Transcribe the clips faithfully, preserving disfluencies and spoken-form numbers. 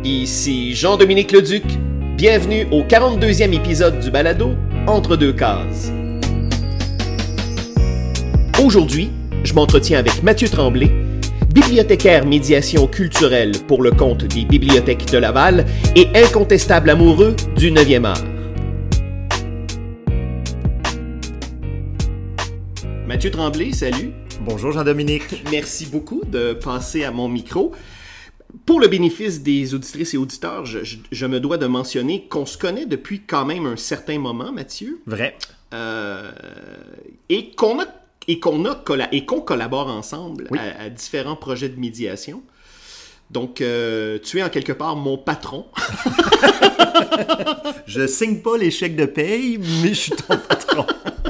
Ici Jean-Dominique Leduc. Bienvenue au quarante-deuxième épisode du balado Entre deux cases. Aujourd'hui, je m'entretiens avec Mathieu Tremblay, bibliothécaire médiation culturelle pour le compte des Bibliothèques de Laval et incontestable amoureux du neuvième art. Mathieu Tremblay, salut. Bonjour Jean-Dominique. Merci beaucoup de passer à mon micro. Pour le bénéfice des auditrices et auditeurs, je, je, je me dois de mentionner qu'on se connaît depuis quand même un certain moment, Mathieu. Vrai. Euh, et qu'on a et qu'on a et qu'on collabore ensemble oui. à, à différents projets de médiation. Donc, euh, tu es en quelque part mon patron. Je signe pas les chèques de paye, mais je suis ton patron.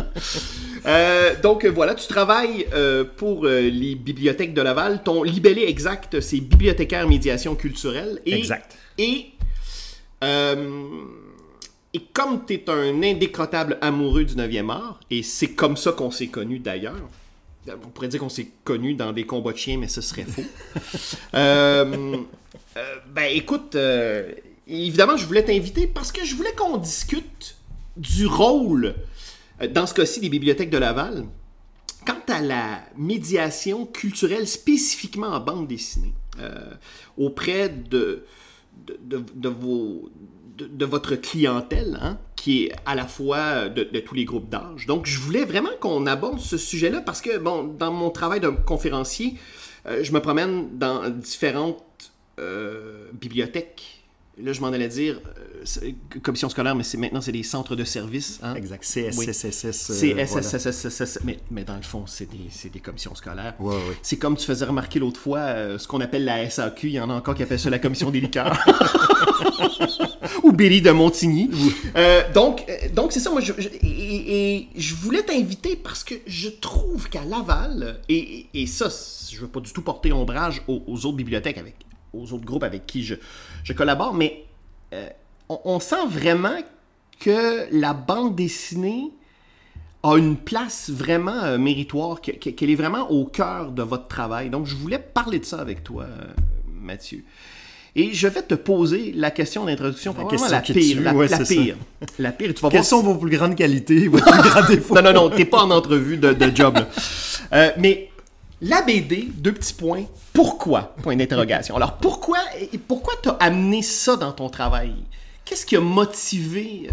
Euh, donc voilà, tu travailles euh, pour euh, les bibliothèques de Laval. Ton libellé exact, c'est bibliothécaire médiation culturelle. Et, exact. Et, euh, et comme tu es un indécrottable amoureux du neuvième art, et c'est comme ça qu'on s'est connus d'ailleurs, on pourrait dire qu'on s'est connus dans des combats de chiens, mais ce serait faux. euh, euh, ben écoute, euh, évidemment, je voulais t'inviter parce que je voulais qu'on discute du rôle dans ce cas-ci, des bibliothèques de Laval, quant à la médiation culturelle spécifiquement en bande dessinée, euh, auprès de, de, de, de, vos, de, de votre clientèle, hein, qui est à la fois de, de tous les groupes d'âge. Donc, je voulais vraiment qu'on aborde ce sujet-là parce que, bon, dans mon travail de conférencier, euh, je me promène dans différentes euh, bibliothèques. Là, je m'en allais dire, euh, commission scolaire, mais c'est, maintenant, c'est des centres de services. Hein? Exact, C S S S S. C S S S S, mais, mais dans le fond, c'est des, c'est des commissions scolaires. Ouais, ouais. C'est comme tu faisais remarquer l'autre fois, euh, ce qu'on appelle la S A Q, il y en a encore qui appellent ça la commission des liqueurs. Ou Berry de Montigny. Oui. Euh, donc, euh, donc, c'est ça, moi, je, je, et, et je voulais t'inviter parce que je trouve qu'à Laval, et, et ça, je ne veux pas du tout porter ombrage aux, aux autres bibliothèques avec aux autres groupes avec qui je, je collabore, mais euh, on, on sent vraiment que la bande dessinée a une place vraiment euh, méritoire, que, que, qu'elle est vraiment au cœur de votre travail. Donc, je voulais parler de ça avec toi, euh, Mathieu. Et je vais te poser la question d'introduction, la probablement question la pire. Tue, la, ouais, la, pire la pire. Tu vas Quelles voir sont si... vos plus grandes qualités, vos plus grands défauts? Non, non, non, t'es pas en entrevue de, de job, là. Euh, mais... La B D, deux petits points, pourquoi? Point d'interrogation. Alors, pourquoi, et pourquoi t'as amené ça dans ton travail? Qu'est-ce qui a motivé...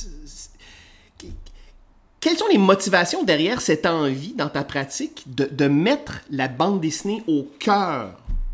Euh, quelles sont les motivations derrière cette envie, dans ta pratique, de, de mettre la bande dessinée au cœur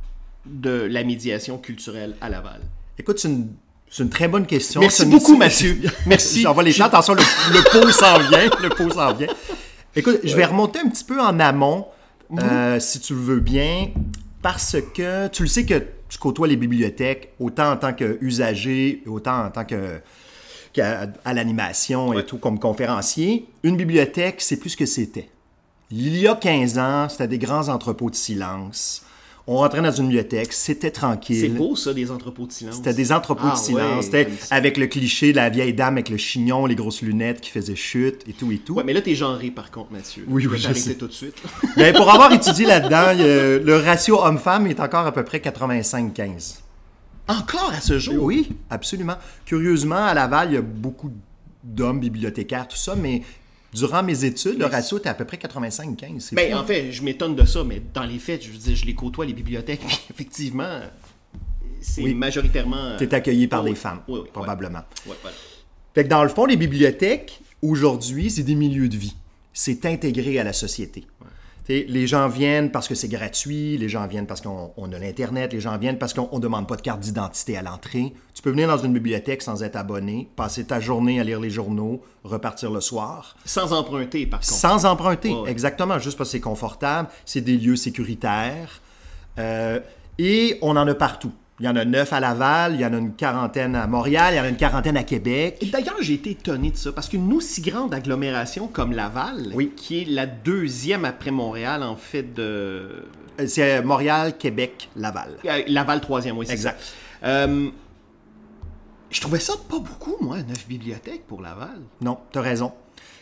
de la médiation culturelle à Laval? Écoute, c'est une, c'est une très bonne question. Merci une... beaucoup, Mathieu. Merci. J'envoie les gens. Attention, le, le pot s'en vient. Le pot s'en vient. Écoute, je vais remonter un petit peu en amont. Mmh. Euh, si tu le veux bien, parce que tu le sais que tu côtoies les bibliothèques autant en tant qu'usager, autant en tant que qu'à à l'animation ouais. et tout, comme conférencier. Une bibliothèque, c'est plus ce que c'était. Il y a quinze ans, c'était des grands entrepôts de silence. On rentrait dans une bibliothèque, c'était tranquille. C'est beau, ça, des entrepôts de silence. C'était des entrepôts ah, de silence. Ouais, c'était avec le cliché de la vieille dame avec le chignon, les grosses lunettes qui faisaient chute et tout et tout. Ouais, mais là, t'es genré, par contre, Mathieu. Oui, je oui, vais je sais. tout de suite. Bien, pour avoir étudié là-dedans, a, le ratio homme-femme est encore à peu près quatre-vingt-cinq quinze. Encore à ce jour? Oui, absolument. Curieusement, à Laval, il y a beaucoup d'hommes bibliothécaires, tout ça, mais... Durant mes études, mais le ratio était à peu près quatre-vingt-cinq quinze. Ben, en fait, je m'étonne de ça, mais dans les faits, je veux dire, je les côtoie, les bibliothèques, puis effectivement, c'est oui. majoritairement... Tu es accueilli par oh, des oui. femmes, oui, oui, probablement. Ouais. Ouais, voilà. Fait que dans le fond, les bibliothèques, aujourd'hui, c'est des milieux de vie. C'est intégré à la société. Ouais. Les gens viennent parce que c'est gratuit, les gens viennent parce qu'on on a l'Internet, les gens viennent parce qu'on ne demande pas de carte d'identité à l'entrée. Tu peux venir dans une bibliothèque sans être abonné, passer ta journée à lire les journaux, repartir le soir. Sans emprunter, par contre. Sans emprunter, oh, ouais. exactement, juste parce que c'est confortable, c'est des lieux sécuritaires. Euh, et on en a partout. Il y en a neuf à Laval, il y en a une quarantaine à Montréal, il y en a une quarantaine à Québec. Et d'ailleurs, j'ai été étonné de ça, parce qu'une aussi grande agglomération comme Laval, oui. qui est la deuxième après Montréal, en fait, de... C'est Montréal, Québec, Laval. Euh, Laval, troisième, oui, c'est exact. ça. Euh, je trouvais ça pas beaucoup, moi, neuf bibliothèques pour Laval. Non, t'as raison.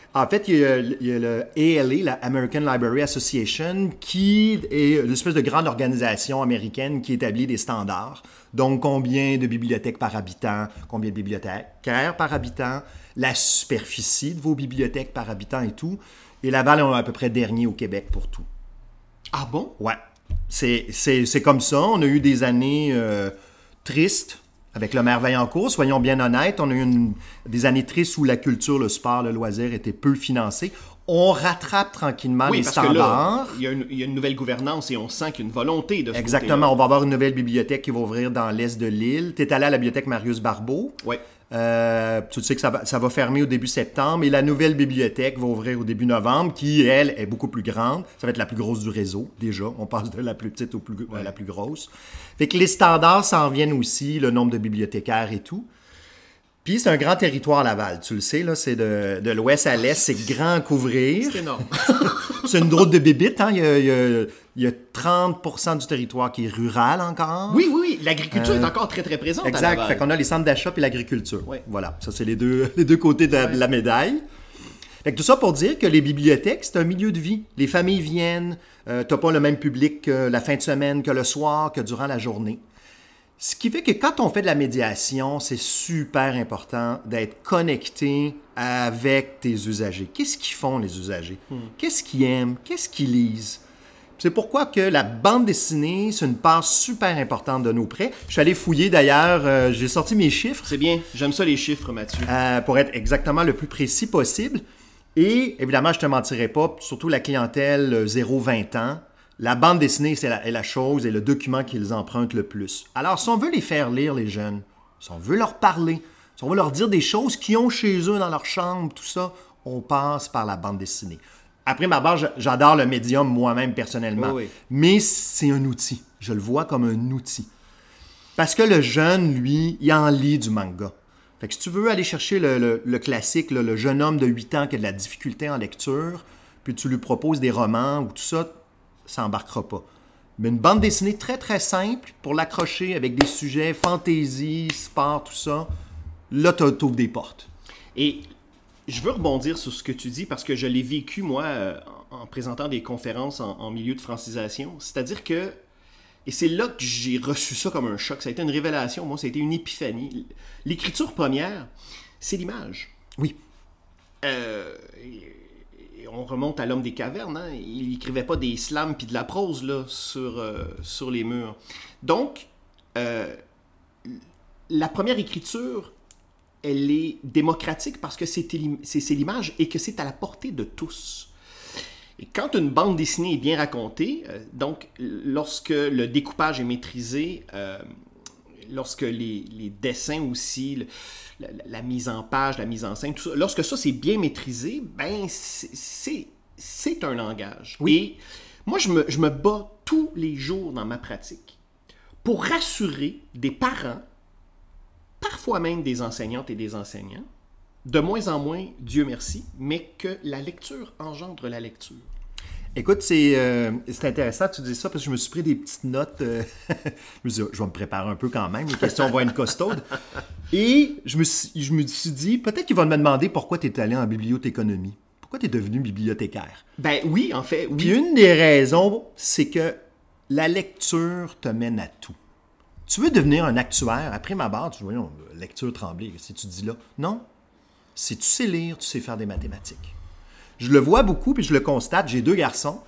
En fait, il y a, il y a le A L A, la American Library Association, qui est une espèce de grande organisation américaine qui établit des standards. Donc, combien de bibliothèques par habitant, combien de bibliothécaires par habitant, la superficie de vos bibliothèques par habitant et tout. Et Laval est à peu près dernier au Québec pour tout. Ah bon? Ouais. C'est, c'est, c'est comme ça. On a eu des années euh, tristes avec le maire Vaillancourt. Soyons bien honnêtes, on a eu une, des années tristes où la culture, le sport, le loisir étaient peu financés. On rattrape tranquillement oui, les parce standards. Que là, il y a une, il y a une nouvelle gouvernance et on sent qu'il y a une volonté de ce Exactement. côté-là. On va avoir une nouvelle bibliothèque qui va ouvrir dans l'est de l'île. Tu es allé à la bibliothèque Marius Barbeau. Oui. Euh, tu sais que ça va, ça va fermer au début septembre et la nouvelle bibliothèque va ouvrir au début novembre qui, elle, est beaucoup plus grande. Ça va être la plus grosse du réseau, déjà. On passe de la plus petite au plus, ouais. à la plus grosse. Fait que les standards s'en viennent aussi, le nombre de bibliothécaires et tout. Puis c'est un grand territoire Laval, tu le sais, là, c'est de, de l'ouest à l'est, c'est grand à couvrir. C'est énorme. C'est une drôle de bébite, hein? Il y a, il y a, il y a trente pour cent du territoire qui est rural encore. Oui, oui, oui. L'agriculture Euh, est encore très, très présente Exact. à Laval. Fait qu'on a les centres d'achat et l'agriculture. Ouais. Voilà. Ça, c'est les deux, les deux côtés de la, Ouais. de la médaille. Fait que tout ça pour dire que les bibliothèques, c'est un milieu de vie. Les familles viennent. Euh, t'as pas le même public que la fin de semaine, que le soir, que durant la journée. Ce qui fait que quand on fait de la médiation, c'est super important d'être connecté avec tes usagers. Qu'est-ce qu'ils font, les usagers? Hmm. Qu'est-ce qu'ils aiment? Qu'est-ce qu'ils lisent? C'est pourquoi que la bande dessinée, c'est une part super importante de nos prêts. Je suis allé fouiller d'ailleurs, euh, j'ai sorti mes chiffres. C'est bien, j'aime ça les chiffres, Mathieu. Euh, pour être exactement le plus précis possible. Et évidemment, je ne te mentirai pas, surtout la clientèle zéro vingt ans, la bande dessinée, c'est la, est la chose et le document qu'ils empruntent le plus. Alors, si on veut les faire lire, les jeunes, si on veut leur parler, si on veut leur dire des choses qu'ils ont chez eux dans leur chambre, tout ça, on passe par la bande dessinée. Après ma barre, j'adore le médium moi-même personnellement, oui, oui. mais c'est un outil. Je le vois comme un outil. Parce que le jeune, lui, il en lit du manga. Fait que si tu veux aller chercher le, le, le classique, le, le jeune homme de huit ans qui a de la difficulté en lecture, puis tu lui proposes des romans ou tout ça, ça n'embarquera pas. Mais une bande dessinée très, très simple pour l'accrocher avec des sujets fantaisie, sport, tout ça, là, tu ouvres des portes. Et je veux rebondir sur ce que tu dis parce que je l'ai vécu, moi, euh, en présentant des conférences en, en milieu de francisation. C'est-à-dire que, et c'est là que j'ai reçu ça comme un choc, ça a été une révélation, moi, ça a été une épiphanie. L'écriture première, c'est l'image. Oui. Euh, on remonte à l'homme des cavernes, hein? Il n'écrivait pas des slams puis de la prose là, sur, euh, sur les murs. Donc, euh, la première écriture, elle est démocratique parce que c'est, c'est, c'est l'image et que c'est à la portée de tous. Et quand une bande dessinée est bien racontée, euh, donc lorsque le découpage est maîtrisé, euh, lorsque les, les dessins aussi, le, la, la mise en page, la mise en scène, tout ça, lorsque ça c'est bien maîtrisé, ben c'est, c'est, c'est un langage. Oui. Et moi, je me, je me bats tous les jours dans ma pratique pour rassurer des parents, parfois même des enseignantes et des enseignants, de moins en moins, Dieu merci, mais que la lecture engendre la lecture. Écoute, c'est, euh, c'est intéressant que tu dis ça parce que je me suis pris des petites notes. Euh, je me suis dit, je vais me préparer un peu quand même, les questions vont être costaudes. Et je me suis, je me suis dit, peut-être qu'il va me demander pourquoi tu es allé en bibliothéconomie. Pourquoi tu es devenu bibliothécaire? Ben oui, en fait, oui. Puis une des raisons, c'est que la lecture te mène à tout. Tu veux devenir un actuaire, après ma barre, tu vois, lecture tremblée, si tu dis là. Non. Si tu sais lire, tu sais faire des mathématiques. Je le vois beaucoup, puis je le constate. J'ai deux garçons,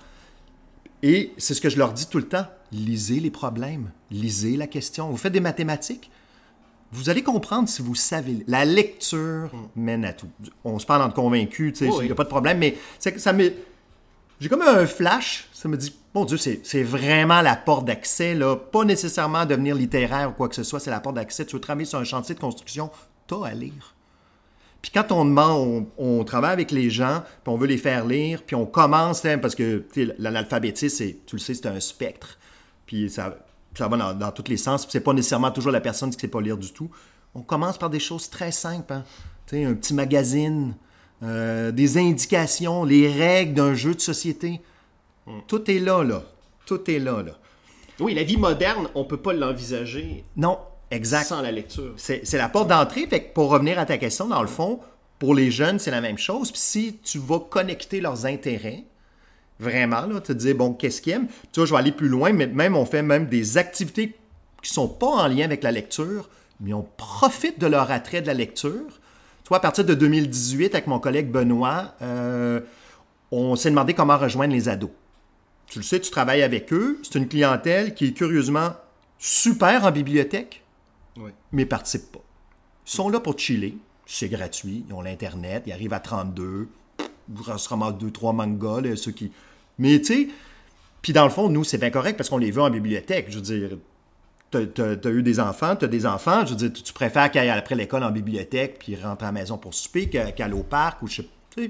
et c'est ce que je leur dis tout le temps. Lisez les problèmes, lisez la question. Vous faites des mathématiques, vous allez comprendre si vous savez. La lecture mm. mène à tout. On se parle entre convaincus, tu sais, il oh, n'y a oui. pas de problème, mais c'est, ça me... j'ai comme un flash, ça me dit, mon Dieu, c'est, c'est vraiment la porte d'accès, là. Pas nécessairement devenir littéraire ou quoi que ce soit, c'est la porte d'accès. Tu veux travailler sur un chantier de construction, t'as à lire. Puis quand on demande, on, on travaille avec les gens, puis on veut les faire lire, puis on commence, hein, parce que l'analphabétisme, c'est, tu le sais, c'est un spectre, puis ça, ça va dans, dans tous les sens, puis c'est pas nécessairement toujours la personne qui ne sait pas lire du tout. On commence par des choses très simples, hein. Tu sais, un petit magazine, euh, des indications, les règles d'un jeu de société. Mm. Tout est là, là. Tout est là, là. Oui, la vie moderne, on ne peut pas l'envisager non, exact. sans la lecture. C'est, c'est la porte d'entrée. Fait que pour revenir à ta question, dans le fond, pour les jeunes, c'est la même chose. Puis si tu vas connecter leurs intérêts, vraiment, là, te dire, bon, qu'est-ce qu'ils aiment? Tu vois, je vais aller plus loin, mais même on fait même des activités qui sont pas en lien avec la lecture, mais on profite de leur attrait de la lecture. Tu vois, à partir de deux mille dix-huit, avec mon collègue Benoît, euh, on s'est demandé comment rejoindre les ados. Tu le sais, tu travailles avec eux. C'est une clientèle qui est curieusement super en bibliothèque, Oui. mais ne participe pas. Ils sont là pour chiller. C'est gratuit. Ils ont l'Internet. Ils arrivent à trente-deux. Ils se ramassent deux, trois mangas, là, ceux qui... Mais tu sais, puis dans le fond, nous, c'est bien correct parce qu'on les veut en bibliothèque. Je veux dire, t'as, t'as, t'as eu des enfants, t'as des enfants. Je veux dire, tu, tu préfères qu'ils aillent après l'école en bibliothèque puis ils rentrent à la maison pour souper qu'à aller au parc ou je sais pas.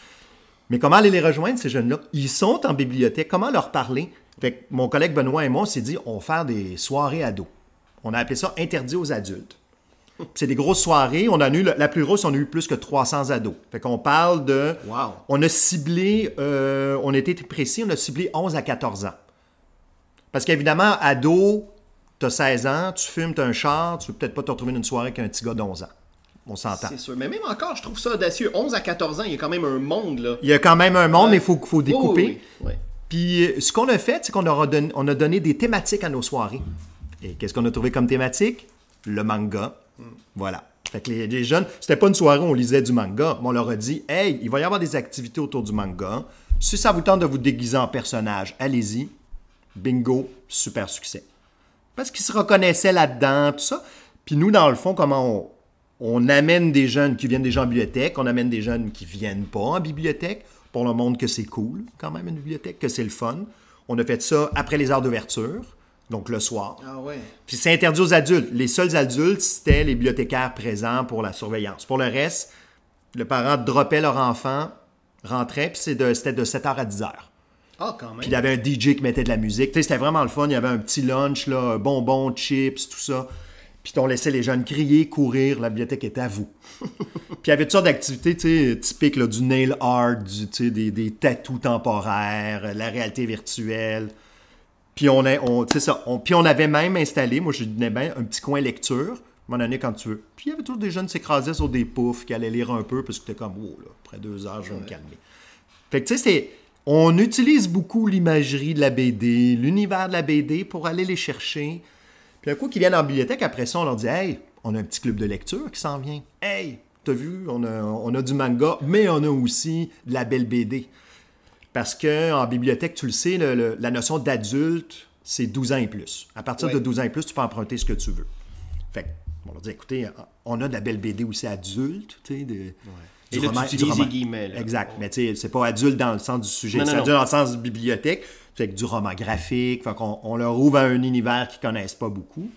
Mais comment aller les rejoindre, ces jeunes-là? Ils sont en bibliothèque. Comment leur parler? Fait que mon collègue Benoît et moi, on s'est dit, on va faire des soirées ados. On a appelé ça « Interdit aux adultes ». C'est des grosses soirées. On a eu, la plus grosse, on a eu plus que trois cents ados. Fait qu'on parle de... Wow. On a ciblé, euh, on a été précis, on a ciblé onze à quatorze ans. Parce qu'évidemment, ado, t'as seize ans, tu fumes, t'as un char, tu veux peut-être pas te retrouver dans une soirée avec un petit gars d'onze ans. On s'entend. C'est sûr. Mais même encore, je trouve ça audacieux. onze à quatorze ans, il y a quand même un monde, là. Il y a quand même un monde, ouais. mais il faut, faut découper. Oui, oui, oui. Puis ce qu'on a fait, c'est qu'on a donné, on a donné des thématiques à nos soirées. Et qu'est-ce qu'on a trouvé comme thématique? Le manga. Mm. Voilà. Fait que les, les jeunes, c'était pas une soirée où on lisait du manga, mais on leur a dit, hey, il va y avoir des activités autour du manga. Si ça vous tente de vous déguiser en personnage, allez-y. Bingo, super succès. Parce qu'ils se reconnaissaient là-dedans, tout ça. Puis nous, dans le fond, comment on, on amène des jeunes qui viennent déjà en bibliothèque, on amène des jeunes qui viennent pas en bibliothèque, pour leur montrer que c'est cool, quand même, une bibliothèque, que c'est le fun. On a fait ça après les heures d'ouverture, donc le soir. Ah ouais. Puis c'est interdit aux adultes. Les seuls adultes, c'était les bibliothécaires présents pour la surveillance. Pour le reste, le parent droppait leur enfant, rentrait, puis c'est de, c'était de sept heures à dix heures. Ah, quand même. Puis il y avait un D J qui mettait de la musique. Tu sais, c'était vraiment le fun. Il y avait un petit lunch, là, bonbons, chips, tout ça. Puis on laissait les jeunes crier, courir. La bibliothèque était à vous. Puis il y avait toutes sortes d'activités, tu sais, typiques, là, du nail art, du, tu sais, des, des tatous temporaires, la réalité virtuelle. Puis on, a, on, tu sais ça, on, puis on avait même installé, moi je donnais bien, un petit coin lecture, à un moment donné quand tu veux. Puis il y avait toujours des jeunes qui s'écrasaient sur des poufs, qui allaient lire un peu, parce que t'es comme, oh là, après deux heures, je vais ouais. me calmer. Fait que tu sais, c'est... On utilise beaucoup l'imagerie de la B D, l'univers de la B D pour aller les chercher. Puis un coup qu'ils viennent en bibliothèque, après ça, on leur dit « Hey, on a un petit club de lecture qui s'en vient. Hey, t'as vu, on a, on a du manga, mais on a aussi de la belle B D. » Parce qu'en bibliothèque, tu le sais, le, le, la notion d'adulte, c'est douze ans et plus. À partir ouais. de douze ans et plus, tu peux emprunter ce que tu veux. Fait qu'on leur dit « Écoutez, on a de la belle B D aussi adulte, tu sais, de... Ouais. » Et là, roman, tu utilises les guillemets. Là. Exact. Mais tu sais, c'est pas adulte dans le sens du sujet, non, c'est non, adulte non. dans le sens de bibliothèque. Fait que du roman graphique. Fait qu'on on leur ouvre à un univers qu'ils connaissent pas beaucoup.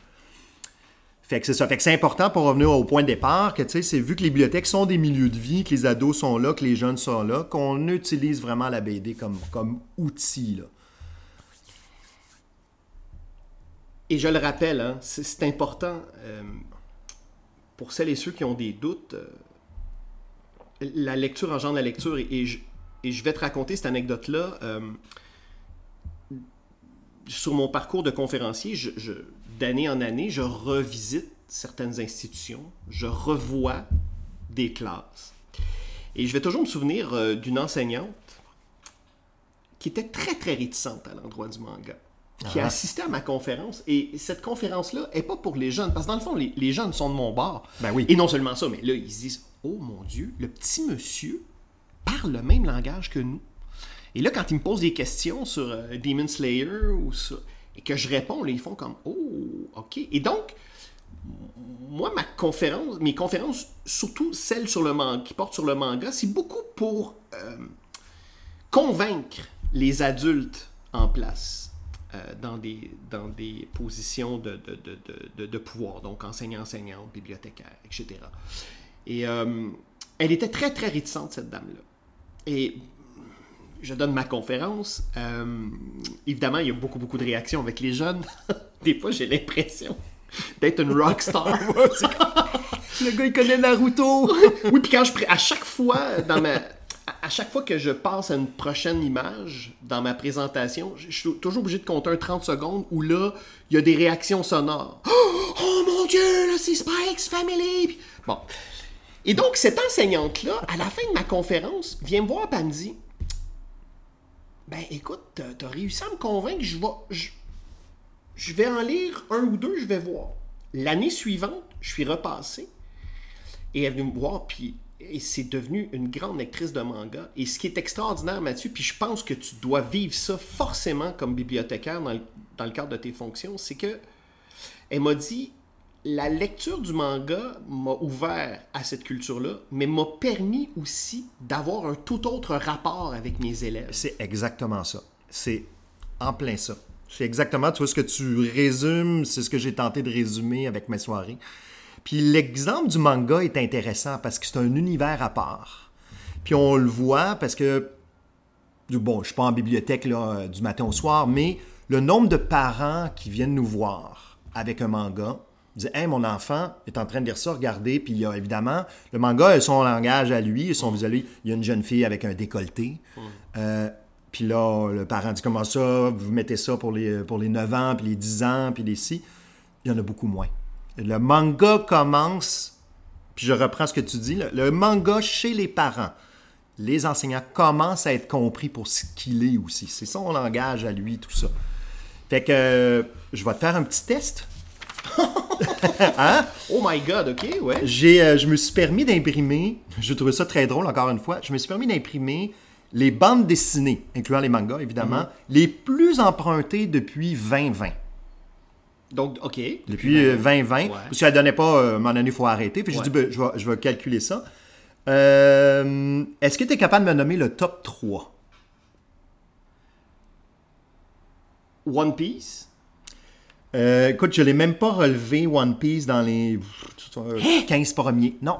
Fait que c'est ça. Fait que c'est important pour revenir au point de départ que, tu sais, c'est vu que les bibliothèques sont des milieux de vie, que les ados sont là, que les jeunes sont là, qu'on utilise vraiment la B D comme, comme outil, là. Et je le rappelle, hein, c'est, c'est important euh, pour celles et ceux qui ont des doutes. Euh, La lecture engendre la lecture et, et, je, et je vais te raconter cette anecdote-là. Euh, sur mon parcours de conférencier, je, je, d'année en année, je revisite certaines institutions, je revois des classes. Et je vais toujours me souvenir euh, d'une enseignante qui était très, très réticente à l'endroit du manga, qui ah. assistait à ma conférence. Et cette conférence-là n'est pas pour les jeunes, parce que dans le fond, les, les jeunes sont de mon bord. Ben oui. Et non seulement ça, mais là, ils se disent... Oh mon Dieu, le petit monsieur parle le même langage que nous. Et là, quand il me pose des questions sur euh, Demon Slayer ou sur, et que je réponds, là, ils font comme oh, ok. Et donc, moi, ma conférence, mes conférences, surtout celles sur le manga, qui portent sur le manga, c'est beaucoup pour euh, convaincre les adultes en place euh, dans, des, dans des positions de, de, de, de, de pouvoir, donc enseignants, enseignantes, bibliothécaires, et cetera. Et euh, elle était très, très réticente, cette dame-là. Et je donne ma conférence. Euh, évidemment, il y a beaucoup, beaucoup de réactions avec les jeunes. Des fois, j'ai l'impression d'être une rockstar. Le gars, il connaît Naruto. Oui, puis quand je... À chaque fois, dans ma... À chaque fois que je passe à une prochaine image dans ma présentation, je suis toujours obligé de compter un trente secondes où là, il y a des réactions sonores. Oh, oh mon Dieu, là, c'est Spike's Family! Bon... Et donc, cette enseignante-là, à la fin de ma conférence, vient me voir et elle me dit « Ben, écoute, t'as, t'as réussi à me convaincre, je vais, je, je vais en lire un ou deux, je vais voir. » L'année suivante, je suis repassé et elle est venue me voir, puis et c'est devenu une grande lectrice de manga. Et ce qui est extraordinaire, Mathieu, puis je pense que tu dois vivre ça forcément comme bibliothécaire dans le, dans le cadre de tes fonctions, c'est que elle m'a dit la lecture du manga m'a ouvert à cette culture-là, mais m'a permis aussi d'avoir un tout autre rapport avec mes élèves. C'est exactement ça. C'est en plein ça. C'est exactement, tu vois, ce que tu résumes, c'est ce que j'ai tenté de résumer avec mes soirées. Puis l'exemple du manga est intéressant parce que c'est un univers à part. Puis on le voit parce que, bon, je ne suis pas en bibliothèque là, du matin au soir, mais le nombre de parents qui viennent nous voir avec un manga, disent « Hey, mon enfant est en train de lire ça, regardez. » Puis il y a évidemment, le manga a son langage à lui, son visuel. Il y a une jeune fille avec un décolleté. Mm. Euh, puis là, le parent dit « Comment ça? Vous mettez ça pour les, pour les neuf ans, puis les dix ans, puis les six. » Il y en a beaucoup moins. Le manga commence, puis je reprends ce que tu dis, là, le manga chez les parents, les enseignants commencent à être compris pour ce qu'il est aussi. C'est son langage à lui, tout ça. Fait que euh, je vais te faire un petit test. Hein? Oh my God, OK, ouais. J'ai, euh, je me suis permis d'imprimer, j'ai trouvé ça très drôle encore une fois, je me suis permis d'imprimer les bandes dessinées, incluant les mangas évidemment, mm-hmm. les plus empruntées depuis vingt vingt. Donc, OK. Depuis vingt vingt. Ouais. Parce qu'elle ne donnait pas, euh, à un moment donné, il faut arrêter. Puis ouais. j'ai dit, ben, je, vais, je vais calculer ça. Euh, est-ce que tu es capable de me nommer le top trois? One Piece? Euh, écoute, je ne l'ai même pas relevé, One Piece, dans les quinze premiers. Non.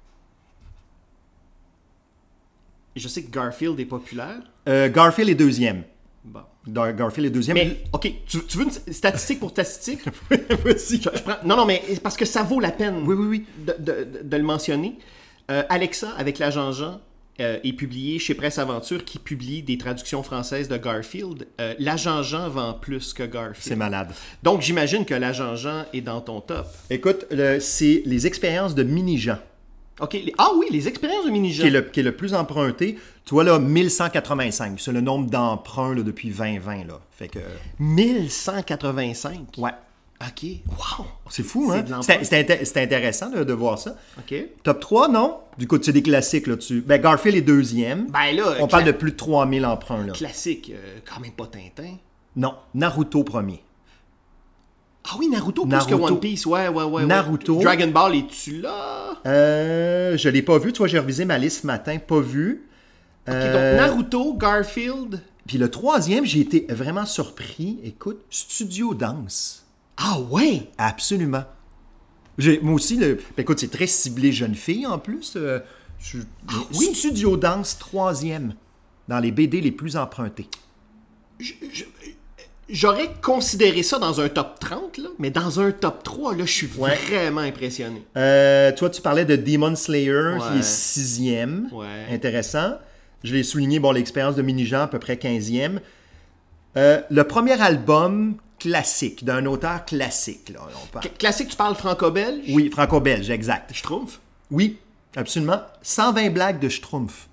Je sais que Garfield est populaire. Euh, Garfield est deuxième. Bon. Garfield est deuxième. Mais, OK, tu, tu veux une statistique pour statistique? Vas-y. Je, je prends... Non, non, mais parce que ça vaut la peine oui, oui, oui. De, de, de le mentionner. Euh, Alexa, avec l'agent Jean, euh, est publié chez Presse Aventure, qui publie des traductions françaises de Garfield. Euh, l'agent Jean vend plus que Garfield. C'est malade. Donc, j'imagine que l'agent Jean est dans ton top. Écoute, le, c'est les expériences de Mini-Jean. OK. Ah oui, les expériences de Mini-Jean. Qui est, le, qui est le plus emprunté. Tu vois là, mille cent quatre-vingt-cinq. C'est le nombre d'emprunts là, depuis vingt vingt. Là. Fait que... mille cent quatre-vingt-cinq? Ouais. OK. Wow! C'est fou, hein? C'est, c'est, inté- c'est intéressant là, de voir ça. OK. Top trois, non? Du coup, c'est des classiques là-dessus. Ben, Garfield est deuxième. Ben là... On cla- parle de plus de trois mille emprunts. Là. Classique. Euh, quand même pas Tintin. Non. Naruto premier. Ah oui, Naruto, Naruto. plus que One Piece. Ouais, ouais, ouais. Naruto. Ouais. Dragon Ball, es-tu là? Euh, je l'ai pas vu. Tu vois, j'ai revisé ma liste ce matin. Pas vu. OK, euh... donc Naruto, Garfield... Puis le troisième, j'ai été vraiment surpris. Écoute, Studio Dance. Ah ouais? Absolument. J'ai, moi aussi, le, ben écoute, c'est très ciblé jeune fille en plus. Euh, je, ah, oui? Studio Dance, troisième, dans les B D les plus empruntés. Je, je, j'aurais considéré ça dans un top trente, là, mais dans un top trois, là, je suis ouais. vraiment impressionné. Euh, toi, tu parlais de Demon Slayer, ouais. qui est sixième. Ouais. Intéressant. Je l'ai souligné, bon, l'expérience de Mini-Jean, à peu près quinzième. Euh, le premier album classique, d'un auteur classique. Là, on parle. Classique, tu parles franco-belge? Oui, franco-belge, exact. Schtroumpf? Oui, absolument. cent vingt blagues de Schtroumpf.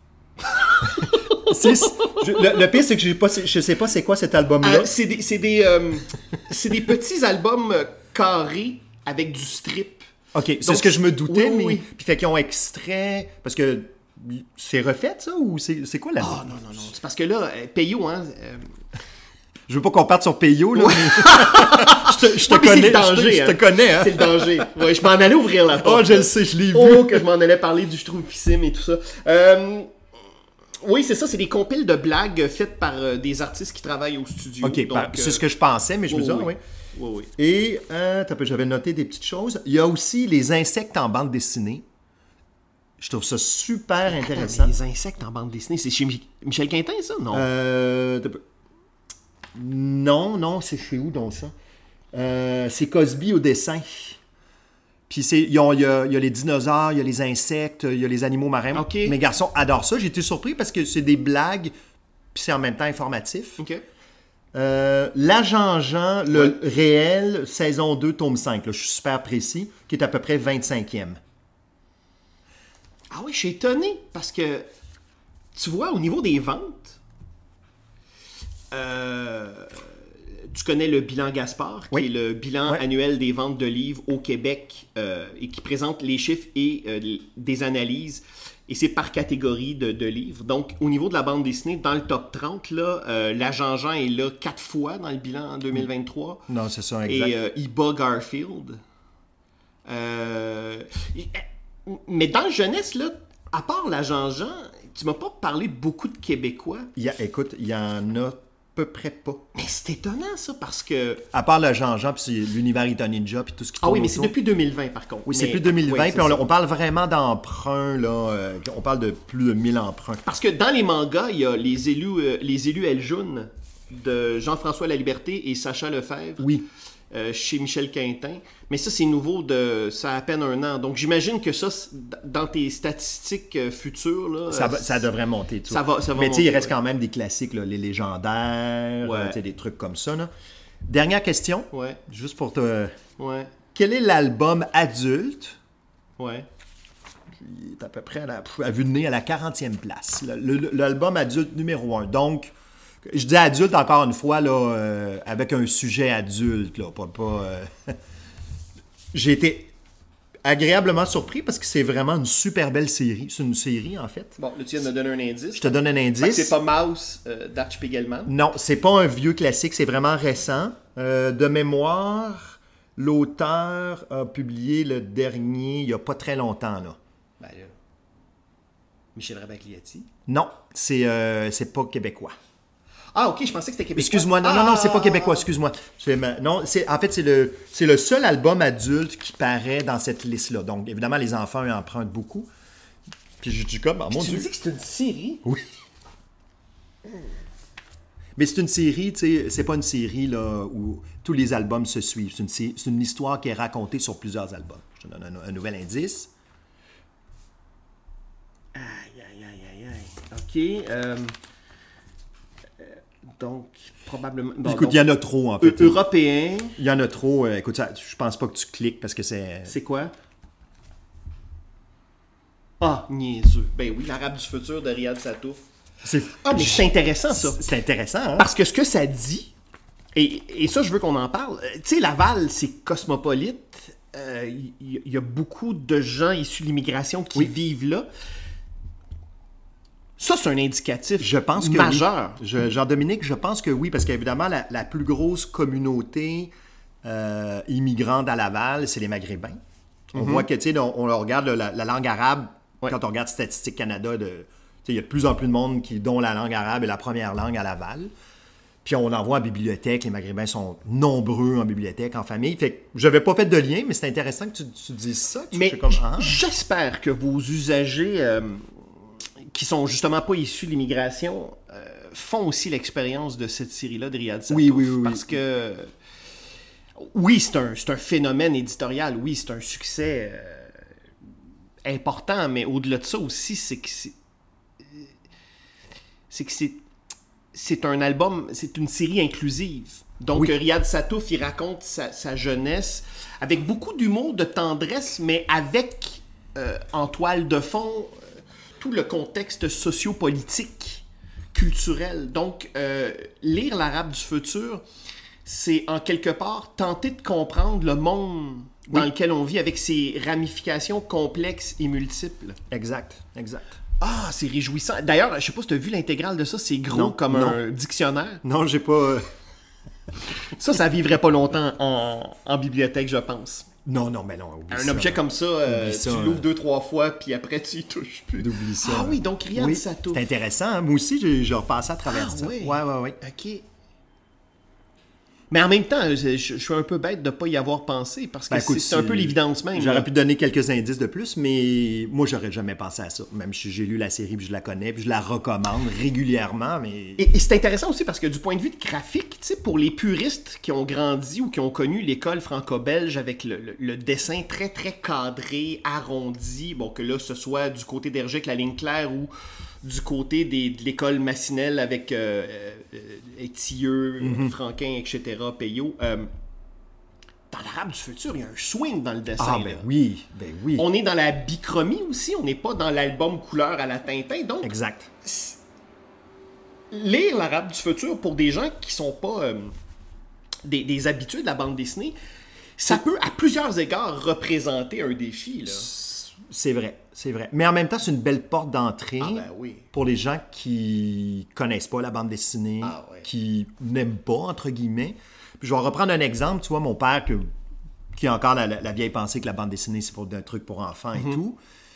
c'est, je, le, le pire, c'est que je ne sais pas c'est quoi cet album-là. Euh, c'est des, c'est des, euh, c'est des petits albums carrés avec du strip. OK, c'est Donc, ce que je me doutais, oui, mais... Oui. Puis fait qu'ils ont extrait... Parce que... C'est refait, ça, ou c'est, c'est quoi la... Ah, oh, non, non, non. C'est parce que là, Peyo, hein... Euh... Je veux pas qu'on parte sur Peyo, là, ouais. mais... je te, je te ouais, connais, c'est le danger, je, te, hein. je te connais, hein. C'est le danger. Ouais, je m'en allais ouvrir la porte. Oh, je le sais, je l'ai vu. Oh, que je m'en allais parler du Schtroumpfissime et tout ça. Euh... Oui, c'est ça, c'est des compiles de blagues faites par euh, des artistes qui travaillent au studio. OK, Donc, c'est euh... ce que je pensais, mais je me disais, oh, oui. Oui, oui. Et, euh, j'avais noté des petites choses. Il y a aussi les insectes en bande dessinée. Je trouve ça super intéressant. Attends, les insectes en bande dessinée, c'est chez Michel Quintin, ça? Non. Euh... Non, non, c'est chez où donc ça? Euh, c'est Cosby au dessin. Puis c'est, il y a, il y a, il y a les dinosaures, il y a les insectes, il y a les animaux marins. Okay. Mes garçons adorent ça. J'ai été surpris parce que c'est des blagues, puis c'est en même temps informatif. OK. Euh, L'agent Jean, le ouais. réel, saison deux, tome cinq. Là, je suis super précis, qui est à peu près vingt-cinquième. Ah oui, je suis étonné parce que, tu vois, au niveau des ventes, euh, tu connais le bilan Gaspard, Oui. qui est le bilan Ouais. annuel des ventes de livres au Québec euh, et qui présente les chiffres et euh, des analyses. Et c'est par catégorie de, de livres. Donc, au niveau de la bande dessinée, dans le top trente, là, euh, La Jean-Jean est là quatre fois dans le bilan en deux mille vingt-trois. Non, c'est ça, exact. Et euh, il bat Garfield. Euh, et- mais dans le jeunesse, là, à part La Jean-Jean, tu m'as pas parlé beaucoup de Québécois. Il y a, écoute, il y en a à peu près pas. Mais c'est étonnant, ça, parce que... À part le Jean-Jean, puis c'est l'univers Ito Ninja, puis tout ce qui Ah tourne oui, mais c'est autour. depuis deux mille vingt, par contre. Oui, c'est Mais- plus deux mille vingt, oui, puis on, c'est ça. on parle vraiment d'emprunts, là. euh, on parle de plus de mille emprunts. Parce que dans les mangas, il y a les élus, euh, les élus El June de Jean-François Laliberté et Sacha Lefebvre. Oui. Euh, chez Michel Quintin. Mais ça, c'est nouveau, de ça a à peine un an. Donc, j'imagine que ça, c'est- dans tes statistiques euh, futures, là, Ça, euh, va- ça devrait monter, tu ça vois. va- ça va Mais tu sais, il monter, reste ouais. quand même des classiques, là, les légendaires, Ouais. euh, tu sais, des trucs comme ça. Là. Dernière question, Ouais, juste pour te... ouais, Quel est l'album adulte ouais. Il est à peu près à, la, à vue de nez à la quarantième place. Le- le- L'album adulte numéro un. Donc, je dis adulte encore une fois, là, euh, avec un sujet adulte. Là, pas, pas, euh, J'ai été agréablement surpris parce que c'est vraiment une super belle série. C'est une série, en fait. Bon, là, tu viens de me donner un indice. Je te donne un Fait que indice. c'est pas Mouse euh, d'Art Spiegelman. Non, c'est pas un vieux classique, c'est vraiment récent. Euh, de mémoire, l'auteur a publié le dernier il y a pas très longtemps. Là. Ben là, Michel Rabagliati. Non, c'est euh, c'est pas québécois. Ah, ok, je pensais que c'était québécois. Excuse-moi, non, ah, non, non, c'est pas québécois, excuse-moi. C'est ma- Non, c'est, en fait, c'est le, c'est le seul album adulte qui paraît dans cette liste-là. Donc, évidemment, les enfants ils empruntent beaucoup. Puis je dis comme, ah, mon Tu Dieu. me dis que c'est une série? Oui. Mais c'est une série, tu sais, c'est pas une série là, où tous les albums se suivent. C'est une, sé- c'est une histoire qui est racontée sur plusieurs albums. Je te donne un, un nouvel indice. Aïe, aïe, aïe, aïe, aïe. Ok. euh, euh, donc, probablement. bon, Écoute, donc, il y en a trop, en eu- fait. Européen, Il y en a trop. Euh, écoute, ça, je pense pas que tu cliques parce que c'est... c'est quoi? Ah, niaiseux. Ben oui, l'Arabe du futur de Riyad Satouf. c'est... Ah, mais c'est intéressant, ça. C'est intéressant, hein? Parce que ce que ça dit, et, et ça, je veux qu'on en parle. euh, Tu sais, Laval, c'est cosmopolite. Euh, Il y, il y a beaucoup de gens issus de l'immigration qui Oui. vivent là. Ça, c'est un indicatif Je pense que majeur. oui. Je- Jean-Dominique, je pense que oui, parce qu'évidemment, la, la plus grosse communauté euh, immigrante à Laval, c'est les Maghrébins. On voit que, tu sais, on, on regarde la, la langue arabe, Ouais. quand on regarde Statistique Canada, de, tu sais, il y a de plus en plus de monde qui, dont la langue arabe est la première langue à Laval. Puis on en voit en bibliothèque, les Maghrébins sont nombreux en bibliothèque, en famille. Fait que je n'avais pas fait de lien, mais c'est intéressant que tu, tu dises ça. Tu Mais fais comme, j- ah. j'espère que vos usagers euh, qui sont justement pas issus de l'immigration euh, font aussi l'expérience de cette série-là de Riyad Satouf. Oui, oui, oui, oui. Parce que oui, c'est un, c'est un phénomène éditorial. Oui, c'est un succès euh, important, mais au-delà de ça aussi, c'est que c'est c'est que c'est c'est un album, c'est une série inclusive. Donc, Oui. euh, Riyad Satouf, il raconte sa, sa jeunesse avec beaucoup d'humour, de tendresse, mais avec euh, en toile de fond euh, tout le contexte sociopolitique, culturel. Donc, euh, lire l'Arabe du futur, c'est en quelque part tenter de comprendre le monde dans Oui. lequel on vit avec ses ramifications complexes et multiples. Exact, exact. Ah, c'est réjouissant. D'ailleurs, je sais pas si tu as vu l'intégrale de ça, c'est gros Non, comme non. un dictionnaire. Non, j'ai pas... euh, Ça, ça vivrait pas longtemps en, en bibliothèque, je pense. Non, non, mais non, oublie Un ça. objet comme ça, euh, Oublie ça, tu hein. l'ouvres deux, trois fois, puis après, tu y touches plus. Oublie ça. Ah oui, donc Riyad Oui, Satouf. c'est intéressant. hein. Moi aussi, j'ai, j'ai repassé à travers Ah ça. oui. Ouais, ouais, ouais. OK. Mais en même temps, je, je- je suis un peu bête de ne pas y avoir pensé, parce que Ben, écoute, c'est, c'est un si- peu l'évidence même. J'aurais là. pu te donner quelques indices de plus, mais moi, j'aurais jamais pensé à ça. Même si j'ai lu la série, puis je la connais, puis je la recommande régulièrement, mais... Et, et c'est intéressant aussi parce que du point de vue de graphique, tu sais, pour les puristes qui ont grandi ou qui ont connu l'école franco-belge avec le, le- le dessin très très cadré, arrondi, bon que là ce soit du côté d'Hergé la ligne claire ou du côté des, de l'école Massinelle avec euh, euh, Tilleux, Franquin, et cetera, Peyo, euh, dans l'Arabe du futur, il y a un swing dans le dessin. Ah, là. ben oui, ben oui. On est dans la bichromie aussi, on n'est pas dans l'album couleur à la Tintin. Donc, Exact. lire l'Arabe du futur pour des gens qui sont pas euh, des, des habitués de la bande dessinée, ça peut à plusieurs égards représenter un défi. Là. C'est vrai, c'est vrai. Mais en même temps, c'est une belle porte d'entrée Ah ben oui. pour les gens qui connaissent pas la bande dessinée, Ah ouais. qui n'aiment pas, entre guillemets. Puis je vais reprendre un exemple. Tu vois, mon père, que, qui a encore la, la, la vieille pensée que la bande dessinée, c'est pour un truc pour enfants et mm-hmm. tout.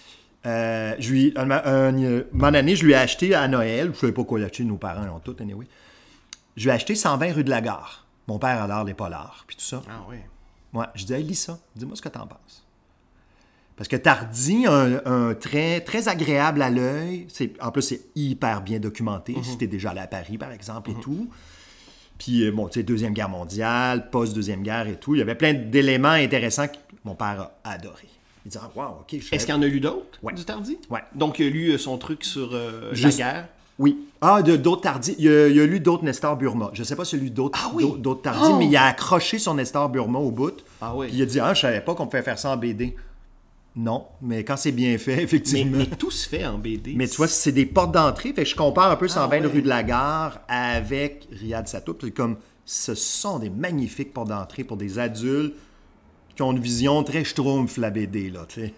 Euh, je lui, un, un, un, mon année, je lui ai acheté à Noël, je ne savais pas quoi l'acheter, nos parents l'ont tout, anyway. Je lui ai acheté cent vingt rue de la Gare. Mon père adore les polars, puis tout ça. Ah oui. Ouais, je dis, hey, lis ça, dis-moi ce que t'en penses. Parce que Tardy a un, un trait très agréable à l'œil. C'est, en plus, c'est hyper bien documenté. Mm-hmm. Si t'es déjà allé à Paris, par exemple, mm-hmm. et tout. Puis, bon, tu sais, Deuxième Guerre mondiale, post-Deuxième Guerre et tout. Il y avait plein d'éléments intéressants que mon père a adoré. Il dit, ah, wow, OK. Je Est-ce qu'il y en a lu d'autres, ouais. du Tardy? Ouais. Donc, il a lu son truc sur euh, Juste... la guerre? Oui. Ah, de, d'autres Tardy. Il a, il a lu d'autres Nestor Burma. Je ne sais pas s'il a lu d'autres, ah, oui? d'autres, d'autres Tardy, oh! mais il a accroché son Nestor Burma au bout. Ah oui. Puis il a dit, ah, je savais pas qu'on pouvait faire ça en B D. Non, mais quand c'est bien fait, effectivement. Mais, mais tout se fait en B D. Mais tu vois, c'est des portes d'entrée. Fait que je compare un peu cent vingt ah, ouais. rue de la Gare avec Riyad Satouf. C'est comme, ce sont des magnifiques portes d'entrée pour des adultes qui ont une vision très schtroumpf, la B D, là, tu sais.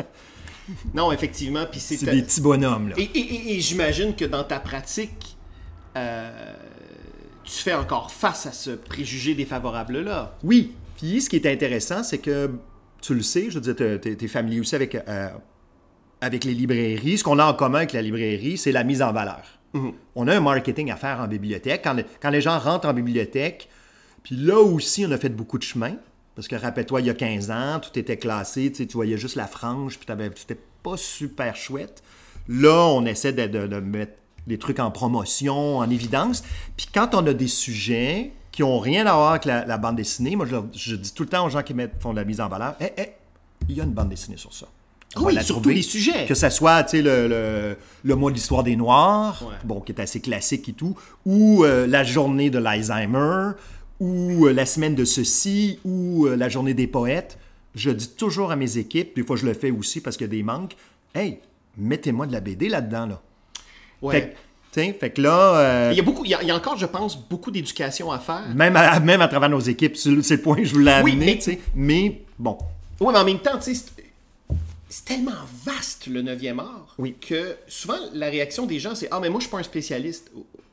Non, effectivement. Puis c'est c'est ta... des petits bonhommes, là. Et, et, et, et j'imagine que dans ta pratique, euh, tu fais encore face à ce préjugé défavorable-là. Oui. Puis ce qui est intéressant, c'est que tu le sais, je veux dire, tu es familier aussi avec, euh, avec les librairies. Ce qu'on a en commun avec la librairie, c'est la mise en valeur. Mm-hmm. On a un marketing à faire en bibliothèque. Quand, quand les gens rentrent en bibliothèque, puis là aussi, on a fait beaucoup de chemin. Parce que rappelle-toi, il y a quinze ans, tout était classé, tu sais, tu voyais juste la frange, puis c'était pas super chouette. Là, on essaie de, de, de mettre des trucs en promotion, en évidence. Puis quand on a des sujets qui n'ont rien à voir avec la, la bande dessinée, moi, je, je dis tout le temps aux gens qui mettent, font de la mise en valeur, hey, hey, il y a une bande dessinée sur ça. On oui, sur tous les sujets. Que ça soit, tu sais, le, le, le mois de l'histoire des Noirs, ouais. bon, qui est assez classique et tout, ou euh, la journée de l'Alzheimer, ou euh, la semaine de ceci, ou euh, la journée des poètes. Je dis toujours à mes équipes, des fois je le fais aussi parce qu'il y a des manques, hey, mettez-moi de la B D là-dedans, là. Ouais. Fait, t'sais, fait que là... Euh, il, y a beaucoup, il, y a, il y a encore, je pense, beaucoup d'éducation à faire. Même à, même à travers nos équipes, c'est le point que je voulais oui, amener, mais... tu sais. Mais, bon. Oui, mais en même temps, tu sais, c'est tellement vaste, le neuvième art, oui. que souvent, la réaction des gens, c'est « Ah, mais moi, je suis pas un spécialiste. »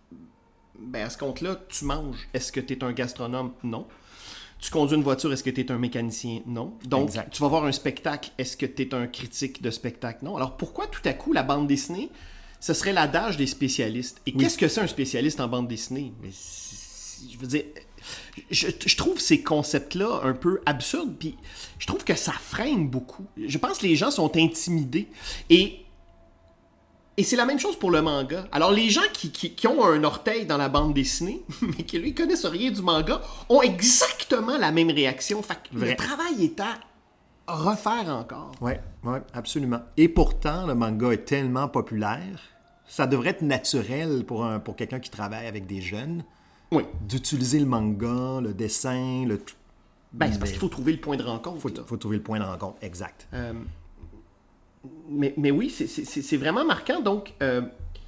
Ben, à ce compte-là, tu manges. Est-ce que tu es un gastronome? Non. Tu conduis une voiture, est-ce que tu es un mécanicien? Non. Donc, exact. Tu vas voir un spectacle, est-ce que tu es un critique de spectacle? Non. Alors, pourquoi tout à coup, la bande dessinée, ce serait l'adage des spécialistes? Et oui. Qu'est-ce que c'est un spécialiste en bande dessinée? Mais je veux dire, je, je trouve ces concepts-là un peu absurdes, puis je trouve que ça freine beaucoup. Je pense que les gens sont intimidés. Et... Et c'est la même chose pour le manga. Alors, les gens qui, qui, qui ont un orteil dans la bande dessinée, mais qui, lui, connaissent rien du manga, ont exactement la même réaction. Fait que le travail est à refaire encore. Oui, oui, absolument. Et pourtant, le manga est tellement populaire, ça devrait être naturel pour, un, pour quelqu'un qui travaille avec des jeunes, oui. d'utiliser le manga, le dessin, le... Ben, c'est parce qu'il faut trouver le point de rencontre. Il faut, faut trouver le point de rencontre, exact. Euh... Mais, mais oui, c'est, c'est, c'est vraiment marquant. Donc, euh,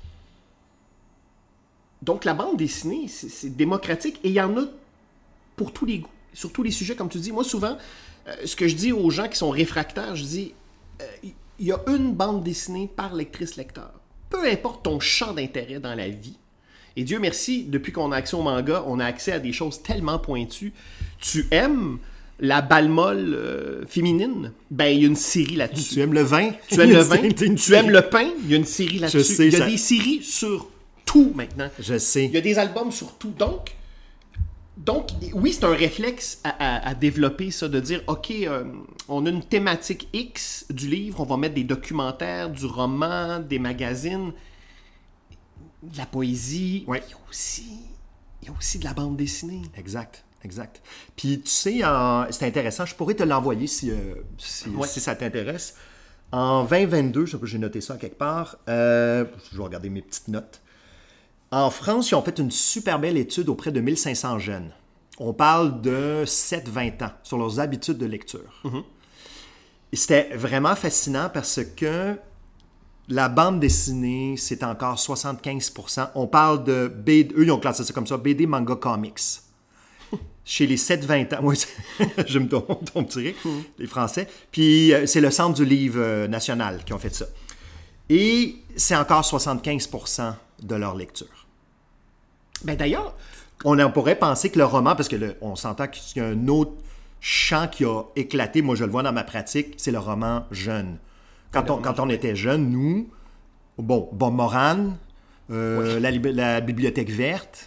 donc la bande dessinée, c'est, c'est démocratique et il y en a pour tous les goûts, sur tous les sujets, comme tu dis. Moi, souvent, euh, ce que je dis aux gens qui sont réfractaires, je dis, il euh, y a une bande dessinée par lectrice-lecteur. Peu importe ton champ d'intérêt dans la vie. Et Dieu merci, depuis qu'on a accès au manga, on a accès à des choses tellement pointues. Tu aimes... la balle molle euh, féminine, ben il y a une série là-dessus. Tu aimes le vin? Tu aimes le vin? Tu aimes le pain? Il y a une série là-dessus. Je sais, il y a ça... des séries sur tout maintenant. Je sais. Il y a des albums sur tout. Donc, donc oui, c'est un réflexe à, à, à développer, ça, de dire, OK, euh, on a une thématique X du livre, on va mettre des documentaires, du roman, des magazines, de la poésie. Ouais. Il y a aussi, il y a aussi de la bande dessinée. Exact. Exact. Puis, tu sais, en... c'est intéressant, je pourrais te l'envoyer si, euh, si, ouais. si ça t'intéresse. En vingt vingt-deux, j'ai noté ça quelque part, euh... je vais regarder mes petites notes. En France, ils ont fait une super belle étude auprès de mille cinq cents jeunes. On parle de sept à vingt ans sur leurs habitudes de lecture. Mm-hmm. Et c'était vraiment fascinant parce que la bande dessinée, c'est encore soixante-quinze pour cent. On parle de B D, eux, ils ont classé ça comme ça, B D, manga, comics. Chez les sept à vingt ans, moi, j'aime ton, ton petit mm. les Français. Puis c'est le Centre du livre national qui ont fait ça. Et c'est encore soixante-quinze pour cent de leur lecture. Ben d'ailleurs, on, on pourrait penser que le roman, parce que le, on s'entend qu'il y a un autre champ qui a éclaté, moi je le vois dans ma pratique, c'est le roman jeune. Quand, on, quand on était jeunes, nous, bon, Bob Moran, euh, oui. la, la Bibliothèque verte,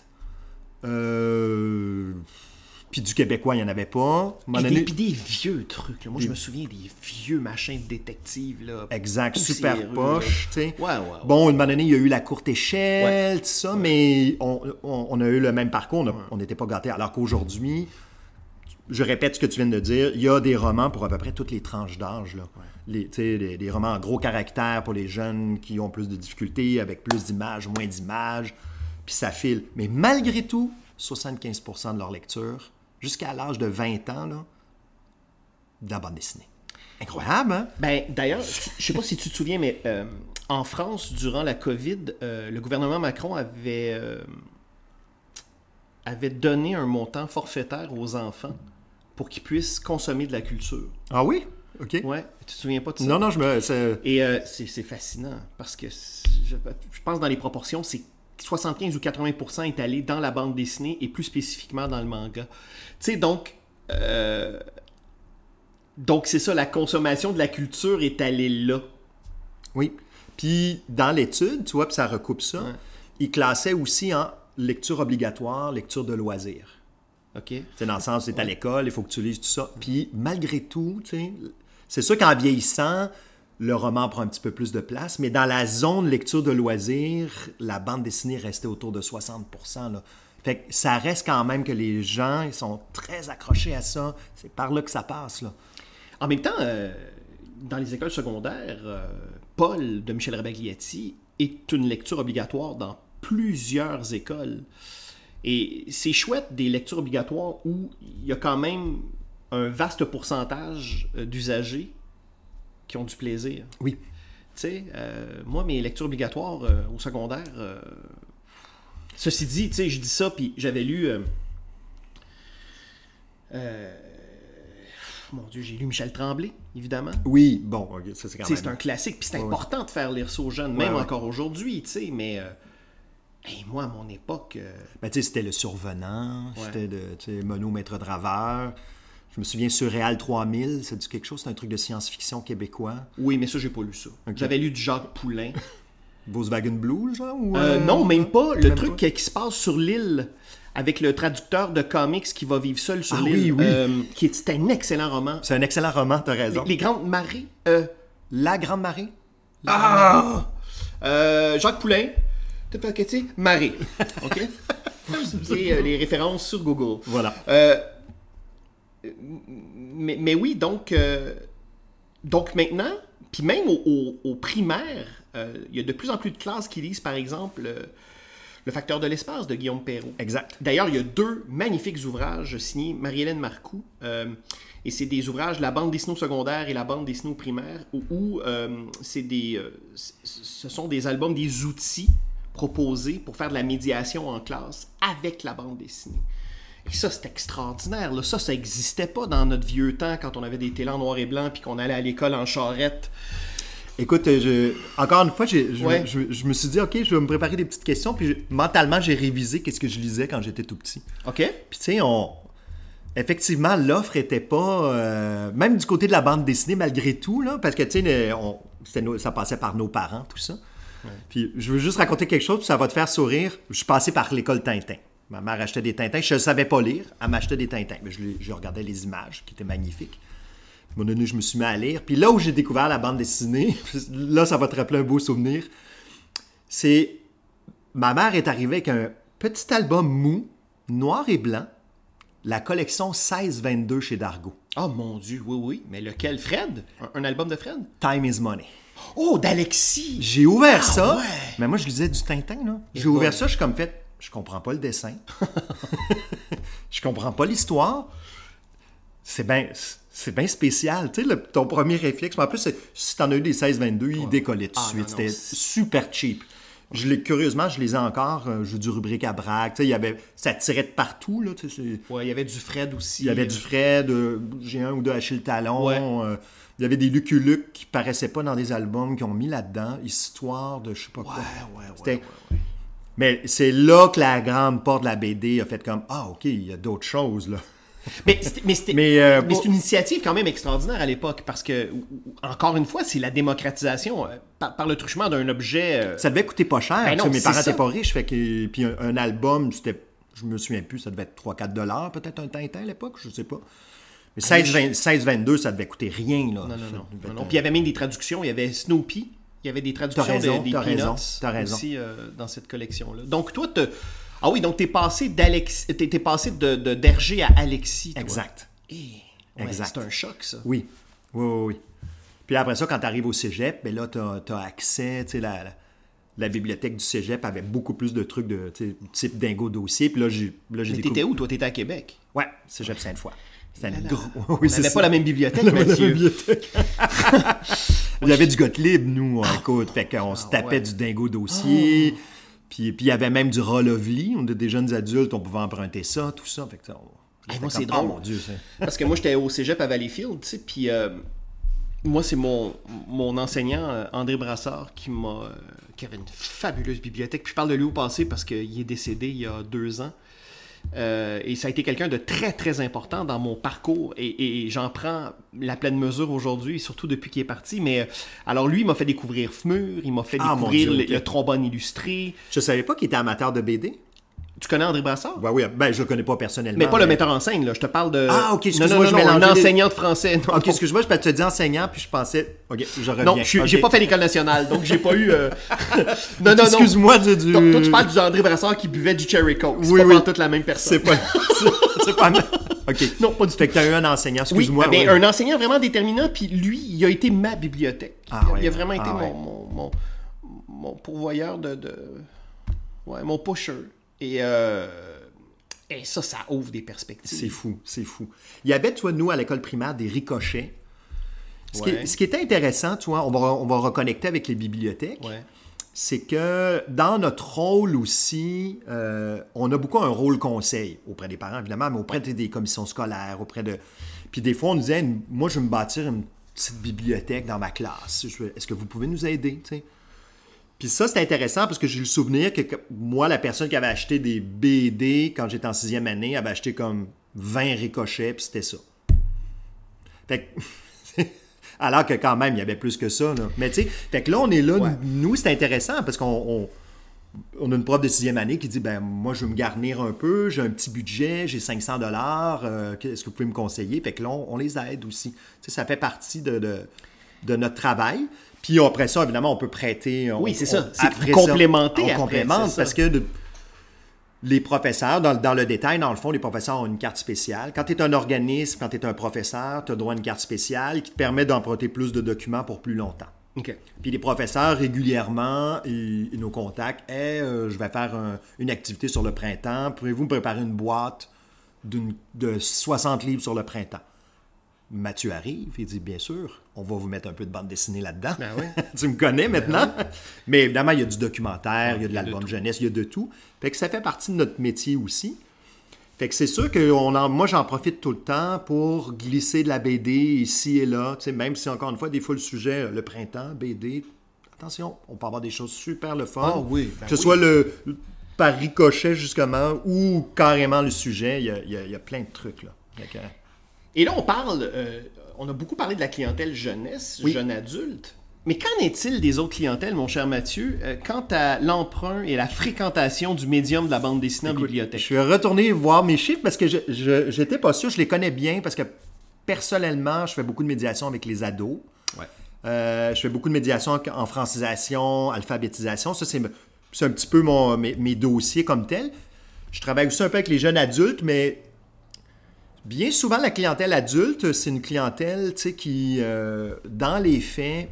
euh, puis du québécois, il n'y en avait pas. Puis des, puis des vieux trucs. Là. Moi, des... je me souviens des vieux machins de détective. Là, exact, super poche. Tu sais. Ouais, ouais, ouais. Bon, une moment donné, il y a eu la courte échelle, ouais. tout ça, ouais. mais on, on, on a eu le même parcours, on n'était pas gâtés. Alors qu'aujourd'hui, je répète ce que tu viens de dire, il y a des romans pour à peu près toutes les tranches d'âge. Là. Ouais. Les, les, les romans en gros caractère pour les jeunes qui ont plus de difficultés, avec plus d'images, moins d'images, puis ça file. Mais malgré tout, soixante-quinze pour cent de leur lecture, jusqu'à l'âge de vingt ans, là, de la bande dessinée. Incroyable, hein? Ben, d'ailleurs, je sais pas si tu te souviens, mais euh, en France, durant la COVID, euh, le gouvernement Macron avait, euh, avait donné un montant forfaitaire aux enfants pour qu'ils puissent consommer de la culture. Ah oui? OK. Ouais. Tu te souviens pas de ça? Non, non, je me... C'est... Et euh, c'est, c'est fascinant, parce que je, je pense dans les proportions, c'est soixante-quinze ou quatre-vingts pour cent est allé dans la bande dessinée et plus spécifiquement dans le manga. Tu sais, donc... Euh, donc, c'est ça, la consommation de la culture est allée là. Oui. Puis, dans l'étude, tu vois, puis ça recoupe ça, ouais. Ils classaient aussi en lecture obligatoire, lecture de loisirs. OK. C'est dans le sens, c'est à l'école, il faut que tu lises tout ça. Puis, malgré tout, tu sais, c'est sûr qu'en vieillissant, le roman prend un petit peu plus de place, mais dans la zone lecture de loisirs, la bande dessinée restait autour de soixante pour cent, là. Fait que ça reste quand même que les gens, ils sont très accrochés à ça. C'est par là que ça passe, là. En même temps, euh, dans les écoles secondaires, euh, Paul de Michel Rabagliati est une lecture obligatoire dans plusieurs écoles. Et c'est chouette des lectures obligatoires où il y a quand même un vaste pourcentage d'usagers qui ont du plaisir. Oui. Tu sais, euh, moi, mes lectures obligatoires euh, au secondaire... Euh, ceci dit, tu sais, je dis ça, puis j'avais lu... Euh, euh, mon Dieu, j'ai lu Michel Tremblay, évidemment. Oui, bon, okay, ça c'est quand t'sais, même... c'est un classique, puis c'est ouais, important ouais. de faire lire ça aux jeunes, ouais, même ouais. encore aujourd'hui, tu sais, mais... Euh, hey, moi, à mon époque... Euh... Ben, tu sais, c'était Le Survenant, ouais. c'était de, tu sais, Monod, Maître Draveur. Je me souviens, Surréal trois mille, ça dit quelque chose? C'est un truc de science-fiction québécois. Oui, mais ça, j'ai pas lu ça. Okay. J'avais lu du Jacques Poulain. Volkswagen Blue, genre? Ou, euh, euh... Non, même pas. Le même truc pas. qui se passe sur l'île, avec le traducteur de comics qui va vivre seul sur ah, l'île. Oui, oui. Euh, qui est, c'est un excellent roman. C'est un excellent roman, t'as raison. Les, les Grandes Marées. Euh... La Grande Marée? La ah! Grande Marée. Euh, Jacques Poulain. T'as pas qu'à Marée. OK? Et euh, les références sur Google. Voilà. Euh, mais, mais oui, donc, euh, donc maintenant, puis même au, au, au primaire, euh, il y a de plus en plus de classes qui lisent, par exemple, euh, Le Facteur de l'espace de Guillaume Perrault. Exact. D'ailleurs, il y a deux magnifiques ouvrages signés Marie-Hélène Marcoux, euh, et c'est des ouvrages, la bande dessinée au secondaire et la bande dessinée au primaire, où, où euh, c'est des, euh, ce sont des albums, des outils proposés pour faire de la médiation en classe avec la bande dessinée. Et ça, c'est extraordinaire. Là. Ça, ça n'existait pas dans notre vieux temps quand on avait des télés en noir et blanc puis qu'on allait à l'école en charrette. Écoute, je... encore une fois, j'ai, je, ouais. je, je me suis dit, OK, je vais me préparer des petites questions. Puis je... mentalement, j'ai révisé qu'est-ce que je lisais quand j'étais tout petit. OK. Puis tu sais, on... effectivement, l'offre était pas... Euh... Même du côté de la bande dessinée, malgré tout, là, parce que tu sais, on... nos... ça passait par nos parents, tout ça. Ouais. Puis je veux juste raconter quelque chose, puis ça va te faire sourire. Je suis passé par l'école Tintin. Ma mère achetait des Tintins. Je ne savais pas lire. Elle m'achetait des Tintins. Mais je, je regardais les images, qui étaient magnifiques. À un moment donné, je me suis mis à lire. Puis là où j'ai découvert la bande dessinée, là, ça va te rappeler un beau souvenir. C'est... Ma mère est arrivée avec un petit album mou, noir et blanc, la collection seize vingt-deux chez Dargaud. Oh mon Dieu, oui, oui. Mais lequel? Fred? Un, un album de Fred? Time is Money. Oh, d'Alexis! J'ai ouvert ah, ça. Ouais. Mais moi, je lisais du Tintin, là. Et j'ai ouvert bon. ça, je suis comme fait... Je comprends pas le dessin. je comprends pas l'histoire. C'est bien c'est bien spécial. Tu sais, le- ton premier réflexe, mais en plus, c'est- si t'en as eu des seize vingt-deux, ils décollaient tout de Ah, suite. non, non, C'était c'est- super cheap. Je l'ai, curieusement, je les ai encore. euh, J'ai du rubrique à braque. Tu sais, il y avait, ça tirait de partout. Là, tu sais, c'est- Ouais, il y avait du Fred aussi. il y avait euh, du Fred, euh, j'ai un ou deux Achille Talon. Ouais. euh, il y avait des Lucky Luke qui paraissaient pas dans des albums, qui ont mis là-dedans. Histoire de je sais pas Ouais, quoi. ouais, ouais, C'était- ouais, ouais. Mais c'est là que la grande porte de la B D a fait comme ah, OK, il y a d'autres choses. Là. Mais, c'était- mais, c'était- Mais, euh, mais pour- c'est une initiative quand même extraordinaire à l'époque parce que, ou- ou- encore une fois, c'est la démocratisation euh, par, par le truchement d'un objet. euh, Ça devait coûter pas cher. Ben tu non, sais, mes c'est parents ça. n'étaient pas riches. Fait que, puis un, un album, c'était, je me souviens plus, ça devait être trois à quatre dollars, peut-être un Tintin à l'époque, je sais pas. Mais seize vingt-deux, ça devait coûter rien. Là. Non, non, non. Ça non, devait non. être- Puis il y avait même des traductions. Il y avait Snoopy. Il y avait des traductions T'as raison, des, des t'as Peanuts raison, t'as raison. aussi euh, dans cette collection-là. Donc toi, t'as- ah oui, donc t'es passé d'Alex, t'es, t'es passé de, de d'Hergé à Alexis. Toi. Exact. Eh, ouais, Exact. C'est un choc, ça. Oui. Oui, oui, oui. Puis après ça, quand tu arrives au cégep, ben là, tu as accès, tu sais, la, la, la bibliothèque du cégep avait beaucoup plus de trucs de tu sais, type dingo dossier. Puis là, j'ai, là, j'ai Mais découvert... t'étais où, toi? T'étais à Québec. Ouais, cégep Sainte-Foy. C'était Là, une là. gros... On Oui, c'est n'avait ça. pas la même bibliothèque, La même Mathieu. bibliothèque. Il y avait du Gottlieb, nous, écoute. Fait qu'on se tapait ouais. du dingo dossier. Puis, puis il y avait même du Rolovely. On était des jeunes adultes, on pouvait emprunter ça, tout ça. Fait que, on... Hey, moi, c'était c'est comme, drôle. Oh mon Dieu, c'est... Parce que moi, j'étais au cégep à Valleyfield, tu sais, puis euh, moi, c'est mon, mon enseignant, euh, André Brassard, qui m'a euh, qui avait une fabuleuse bibliothèque. Puis je parle de lui au passé parce qu'il est décédé il y a deux ans. Euh, et ça a été quelqu'un de très, très important dans mon parcours. Et, et j'en prends la pleine mesure aujourd'hui, surtout depuis qu'il est parti. Mais euh, alors, lui, il m'a fait découvrir F M U R, il m'a fait Ah, mon découvrir Dieu, le, ok. le trombone illustré. Je savais pas qu'il était amateur de B D. Tu connais André Brassard? Ben oui, ben je le connais pas personnellement. Mais pas le metteur en scène, là. Je te parle de... Ah, ok, non, excuse-moi, non, non, je non, mélangeais un les- enseignant de français. Non, Ok, non. excuse-moi, je te dis enseignant, puis je pensais. Ok, je reviens. Non, je suis- j'ai Ok. pas fait l'école nationale, donc j'ai pas eu... euh, non, non, non. Excuse-moi du. du- Toi, toi, tu parles du André Brassard qui buvait du Cherry Coke. C'est Oui, pas oui. toute la même personne. C'est pas. c'est- C'est pas. Ok. Non, pas du tout. Fait que t'as eu un enseignant, Oui, excuse-moi. mais oui. un enseignant vraiment déterminant, puis lui, il a été ma bibliothèque. Ah il, a, ouais. il a vraiment Ah été ouais. mon, mon, mon, mon pourvoyeur de, de... Ouais, mon pusher. Et, euh... Et ça, ça ouvre des perspectives. C'est fou, c'est fou. Il y avait, tu vois, nous, à l'école primaire, des ricochets. Ce, qui, Ouais. ce qui était intéressant, tu vois, on va, on va reconnecter avec les bibliothèques, Ouais. c'est que dans notre rôle aussi, euh, on a beaucoup un rôle conseil auprès des parents, évidemment, mais auprès des commissions scolaires, auprès de... Puis des fois, on nous disait, moi, je veux me bâtir une petite bibliothèque dans ma classe. Je veux- Est-ce que vous pouvez nous aider, tu sais? Puis ça, c'est intéressant parce que j'ai le souvenir que que moi, la personne qui avait acheté des B D quand j'étais en sixième année, avait acheté comme vingt ricochets, puis c'était ça. Fait que... Alors que quand même, il y avait plus que ça. Là. Mais tu sais, fait que là, on est là, Ouais. nous, c'est intéressant parce qu'on on, on a une prof de sixième année qui dit, ben moi, je veux me garnir un peu, j'ai un petit budget, j'ai cinq cents dollars, euh, est-ce que vous pouvez me conseiller? Fait que là, on, on les aide aussi. Tu sais, ça fait partie de, de, de notre travail. Puis après ça, évidemment, on peut prêter. On- Oui, c'est ça. on- C'est après vous ça, complémentez On après, complémente c'est ça. parce que de- les professeurs, dans, dans le détail, dans le fond, les professeurs ont une carte spéciale. Quand tu es un organisme, quand tu es un professeur, tu as droit à une carte spéciale qui te permet d'emprunter plus de documents pour plus longtemps. OK. Puis les professeurs, régulièrement, ils, ils nous contactent. Hey, euh, je vais faire un- une activité sur le printemps. Pouvez-vous me préparer une boîte d'une- de soixante livres sur le printemps? Mathieu arrive, il dit, bien sûr, on va vous mettre un peu de bande dessinée là-dedans. Ben oui. Tu me connais maintenant. Mais évidemment, il y a du documentaire, il y a de il y a de l'album tout. jeunesse, il y a de tout. Fait que ça fait partie de notre métier aussi. Fait que c'est sûr que on en- moi, j'en profite tout le temps pour glisser de la B D ici et là. Tu sais, même si, encore une fois, des fois, le sujet, le printemps, B D, attention, on peut avoir des choses super le fun. Ah oui, ben que ce oui. soit le, par ricochet, justement, ou carrément le sujet, il y a, il y a- il y a plein de trucs, là. Fait que, Et là, on parle, euh, on a beaucoup parlé de la clientèle jeunesse, Oui. jeune adulte. Mais qu'en est-il des autres clientèles, mon cher Mathieu, euh, quant à l'emprunt et la fréquentation du médium de la bande dessinée en Écoute, bibliothèque? Je vais retourner voir mes chiffres parce que je je- j'étais pas sûr, je les connais bien parce que personnellement, je fais beaucoup de médiation avec les ados. Ouais. Euh, je fais beaucoup de médiation en- en francisation, alphabétisation. Ça, c'est c'est un petit peu mon, mes, mes dossiers comme tels. Je travaille aussi un peu avec les jeunes adultes, mais bien souvent, la clientèle adulte, c'est une clientèle tu sais, qui, euh, dans les faits,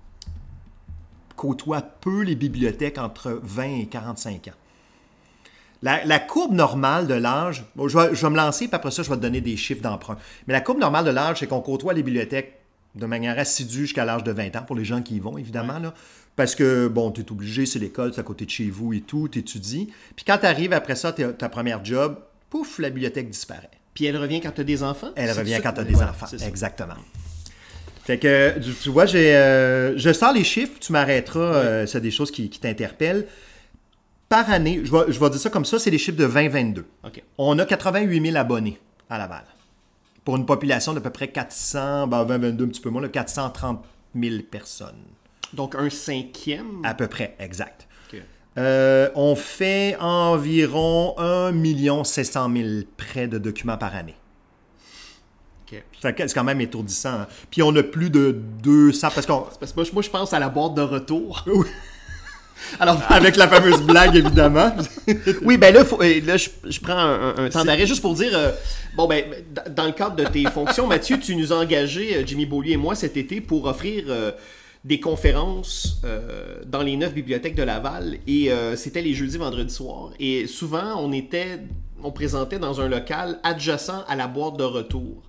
côtoie peu les bibliothèques entre vingt et quarante-cinq ans. La, la courbe normale de l'âge, bon, je, vais, je vais me lancer, puis après ça, je vais te donner des chiffres d'emprunt. Mais la courbe normale de l'âge, c'est qu'on côtoie les bibliothèques de manière assidue jusqu'à l'âge de vingt ans, pour les gens qui y vont, évidemment. Ouais. Là, parce que, bon, tu es obligé, c'est l'école, c'est à côté de chez vous et tout, tu étudies. Puis quand tu arrives après ça, ta première job, pouf, la bibliothèque disparaît. Puis elle revient quand tu as des enfants? Elle c'est revient ça? quand tu as des ouais, enfants, exactement. Fait que, tu vois, j'ai, euh, je sors les chiffres, tu m'arrêteras, ouais. euh, c'est des choses qui, qui t'interpellent. Par année, je vais, je vais dire ça comme ça, c'est les chiffres de vingt vingt-deux. Okay. On a quatre-vingt-huit mille abonnés à Laval. Pour une population d'à peu près quatre cents, ben vingt vingt-deux un petit peu moins, là, quatre cent trente mille personnes. Donc un cinquième? À peu près, exact. Okay. Euh, on fait environ un million cinq cent mille prêts de documents par année. Okay. C'est quand même étourdissant. Hein? Puis on a plus de deux cents... Parce qu'on... Parce que moi, moi, je pense à la boîte de retour. Oui. Alors, avec la fameuse blague, évidemment. Oui, ben là, faut, là je, je prends un, un temps d'arrêt juste pour dire, euh, bon, ben, dans le cadre de tes fonctions, Mathieu, tu nous as engagés, Jimmy Beaulieu et moi, cet été, pour offrir euh, des conférences euh, dans les neuf bibliothèques de Laval. Et euh, c'était les jeudis, vendredis soirs. Et souvent, on était, on présentait dans un local adjacent à la boîte de retour.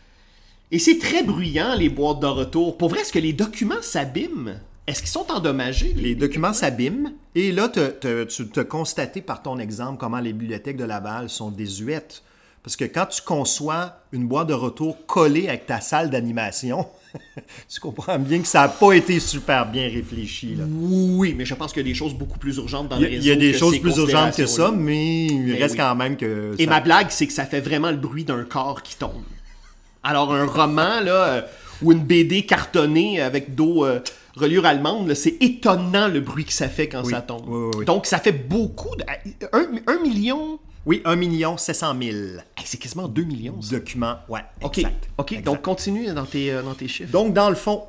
Et c'est très bruyant, les boîtes de retour. Pour vrai, est-ce que les documents s'abîment? Est-ce qu'ils sont endommagés? Les, les documents s'abîment. Et là, te, te, tu te constaté par ton exemple comment les bibliothèques de Laval sont désuètes. Parce que quand tu conçois une boîte de retour collée avec ta salle d'animation, tu comprends bien que ça n'a pas été super bien réfléchi. Là. Oui, mais je pense qu'il y a des choses beaucoup plus urgentes dans le réseau. Il y a des choses plus urgentes que ça, mais il mais reste oui. quand même que... Et ça... ma blague, c'est que ça fait vraiment le bruit d'un corps qui tombe. Alors, un roman, là, euh, ou une B D cartonnée avec dos... Euh, reliure allemande, là, c'est étonnant le bruit que ça fait quand oui, ça tombe. Oui, oui, oui. Donc, ça fait beaucoup. De... Un, un million... Oui, un million sept cent mille. Hey, c'est quasiment deux millions. Ça. Documents, ouais, OK, exact. OK, exact. Donc continue dans tes, euh, dans tes chiffres. Donc, dans le fond,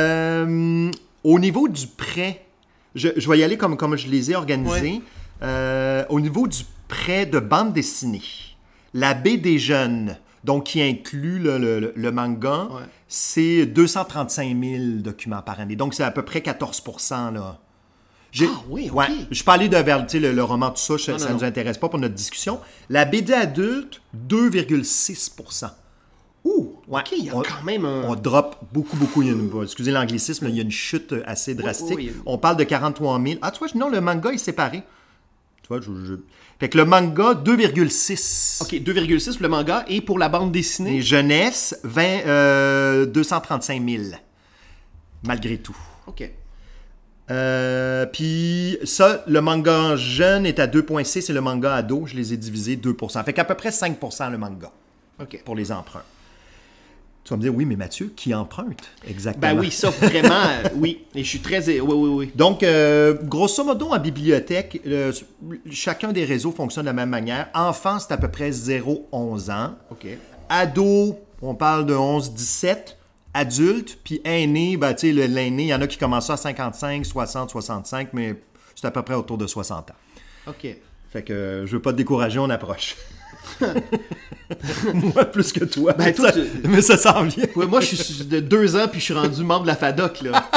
euh, au niveau du prêt, je, je vais y aller comme, comme je les ai organisés. Ouais. Euh, au niveau du prêt de bande dessinée, la B des jeunes, donc qui inclut le, le, le manga, ouais. c'est deux cent trente-cinq mille documents par année. Donc, c'est à peu près quatorze pour cent. Là. J'ai, ah oui, OK. Ouais, je suis pas allé de vers le, le roman, tout ça, ça ne nous intéresse pas pour notre discussion. La B D adulte, deux virgule six pour cent. Ouh, ouais. OK, il y a on, quand même un... On drop beaucoup, beaucoup. Il y a une, excusez l'anglicisme, il y a une chute assez drastique. Oui, oui, oui. On parle de quarante-trois mille. Ah, tu vois, non, le manga est séparé. Tu vois, je... je... Fait que le manga, deux virgule six. OK, deux virgule six pour le manga. Et pour la bande dessinée? Les jeunesse, vingt, euh, deux cent trente-cinq mille. Malgré tout. OK. Euh, Puis ça, le manga jeune est à deux virgule six et le manga ado, je les ai divisés deux pour cent. Fait qu'à peu près cinq pour cent le manga. OK. Pour les emprunts. Tu vas me dire, oui, mais Mathieu, qui emprunte exactement? Ben oui, ça, vraiment, euh, oui. Et je suis très... Oui, oui, oui. Donc, euh, grosso modo, en bibliothèque, euh, chacun des réseaux fonctionne de la même manière. Enfant, c'est à peu près zéro à onze ans. OK. Ado, on parle de onze à dix-sept. Adulte, puis aîné, ben, tu sais, l'aîné, il y en a qui commencent à cinquante-cinq, soixante, soixante-cinq, mais c'est à peu près autour de soixante ans. OK. Fait que euh, je veux pas te décourager, on approche. Moi, plus que toi. Ben, toi, ça, tu... Mais ça s'en vient. Ouais, moi, je suis de deux ans, puis je suis rendu membre de la FADOC, là.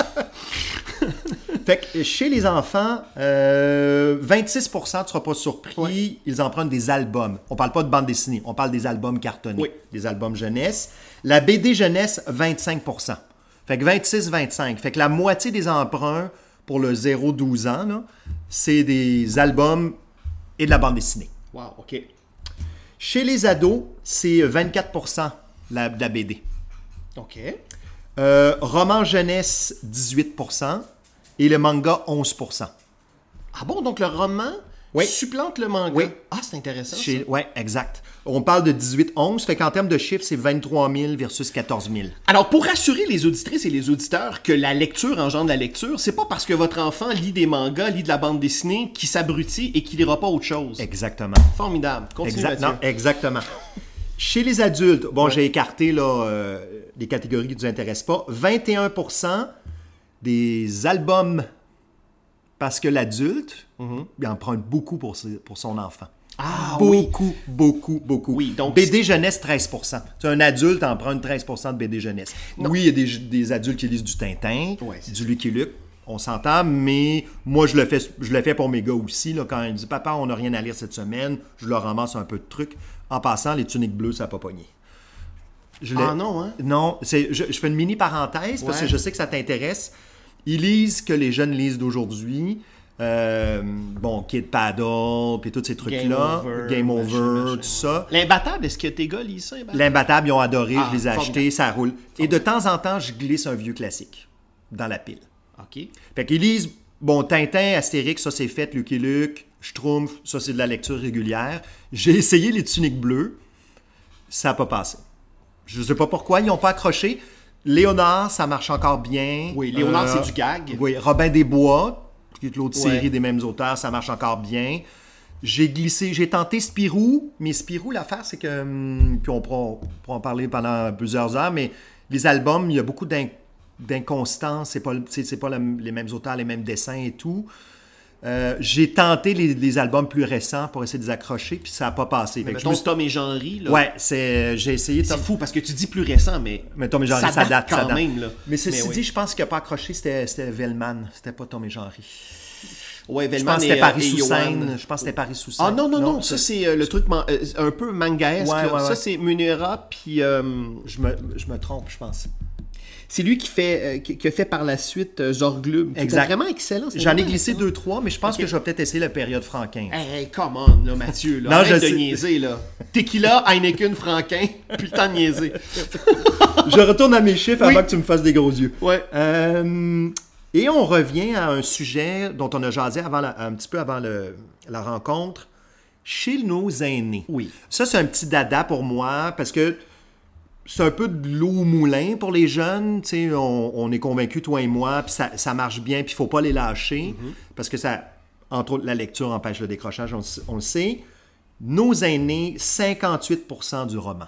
Fait que chez les enfants, euh, vingt-six pour cent, tu ne seras pas surpris, ouais. Ils empruntent des albums. On ne parle pas de bande dessinée, on parle des albums cartonnés, oui. Des albums jeunesse. La B D jeunesse, vingt-cinq pour cent. Fait que vingt-six vingt-cinq. Fait que la moitié des emprunts pour le zéro à douze ans, là, c'est des albums et de la bande dessinée. Wow, OK. Chez les ados, c'est vingt-quatre pour cent la, de la B D. OK. Euh, roman jeunesse, dix-huit pour cent. Et le manga, onze pour cent. Ah bon, donc le roman oui. supplante le manga? Oui. Ah, c'est intéressant. Chez... Oui, exact. On parle de dix-huit onze, fait qu'en termes de chiffres, c'est vingt-trois mille versus quatorze mille. Alors, pour rassurer les auditrices et les auditeurs que la lecture engendre la lecture, c'est pas parce que votre enfant lit des mangas, lit de la bande dessinée, qu'il s'abrutit et qu'il lira pas autre chose. Exactement. Formidable. Continue, exact... Mathieu. Non, exactement. Chez les adultes, bon, ouais. j'ai écarté là, euh, les catégories qui ne nous intéressent pas. vingt et un pour cent des albums, parce que l'adulte, mm-hmm. il emprunte beaucoup pour, ses, pour son enfant. Ah beaucoup, oui. beaucoup, beaucoup. Oui, donc B D jeunesse, treize pour cent. Tu un adulte emprunte treize pour cent de B D jeunesse. Non. Oui, il y a des, des adultes qui lisent du Tintin, ouais, du Lucky Luke. On s'entend, mais moi, je le fais, je le fais pour mes gars aussi. Là, quand ils me disent « Papa, on n'a rien à lire cette semaine », je leur ramasse un peu de trucs. En passant, les tuniques bleues, ça n'a pas pogné. Je ah non, hein? Non, c'est, je, je fais une mini-parenthèse parce ouais. que je sais que ça t'intéresse. Ils lisent ce que les jeunes lisent d'aujourd'hui. Euh, bon, Kid Paddle, puis tous ces trucs-là. Game Over, Game over tout ça. L'Imbattable, est-ce que tes gars lisent ça? Imbattable? L'Imbattable, ils ont adoré, ah, je les ai achetés, ça roule. Et de temps en temps, je glisse un vieux classique dans la pile. OK. Fait qu'ils lisent, bon, Tintin, Astérix, ça c'est fait, Lucky Luke, Schtroumpf, ça c'est de la lecture régulière. J'ai essayé les tuniques bleues, ça n'a pas passé. Je ne sais pas pourquoi, ils n'ont pas accroché. Léonard, ça marche encore bien. Oui, Léonard, euh, c'est du gag. Oui, Robin des Bois, qui est l'autre ouais. série des mêmes auteurs, ça marche encore bien. J'ai glissé, j'ai tenté Spirou, mais Spirou, l'affaire, c'est que, hum, puis on pourra, on pourra en parler pendant plusieurs heures, mais les albums, il y a beaucoup d'inc- d'inconstance, c'est pas, c'est, c'est pas la, les mêmes auteurs, les mêmes dessins et tout. Euh, j'ai tenté les, les albums plus récents pour essayer de les accrocher, puis ça n'a pas passé. Mais mettons me... Tom et Jean-Ry, là. Ouais, c'est, j'ai essayé... C'est Tom... fou, parce que tu dis plus récent, mais, mais Tom et Jean-Ry, ça, ça date quand ça date. même, là. Mais ceci mais dit, oui. je pense qu'il n'a pas accroché, c'était, c'était Velman, c'était pas Tom et Jean-Ry. Ouais, je pense que c'était Paris sous Seine. Je pense que c'était Paris sous Seine. Ah non, non, non, non ça c'est euh, le truc man- euh, un peu mangaesque. Ouais, ouais, ouais. Ça c'est Munera, puis... Euh... Je, me, je me trompe, je pense. C'est lui qui fait euh, qui, qui a fait par la suite euh, Zorglub. Exact. Vraiment excellent. J'en ai glissé excellent. deux, trois, mais je pense okay. que je vais peut-être essayer la période Franquin. Hey, hey come on, là, Mathieu. Là. Non, arrête je de sais. niaiser, là. Tequila, Heineken, Franquin, plus le temps de niaiser. Je retourne à mes chiffres oui. avant que tu me fasses des gros yeux. Ouais. Euh... Et on revient à un sujet dont on a jasé avant la, un petit peu avant le, la rencontre, chez nos aînés. Oui. Ça, c'est un petit dada pour moi, parce que c'est un peu de l'eau au moulin pour les jeunes. Tu sais, on, on est convaincus, toi et moi, puis ça, ça marche bien, puis il ne faut pas les lâcher, mm-hmm. parce que ça, entre autres, la lecture empêche le décrochage, on, on le sait. Nos aînés, cinquante-huit pour cent du roman.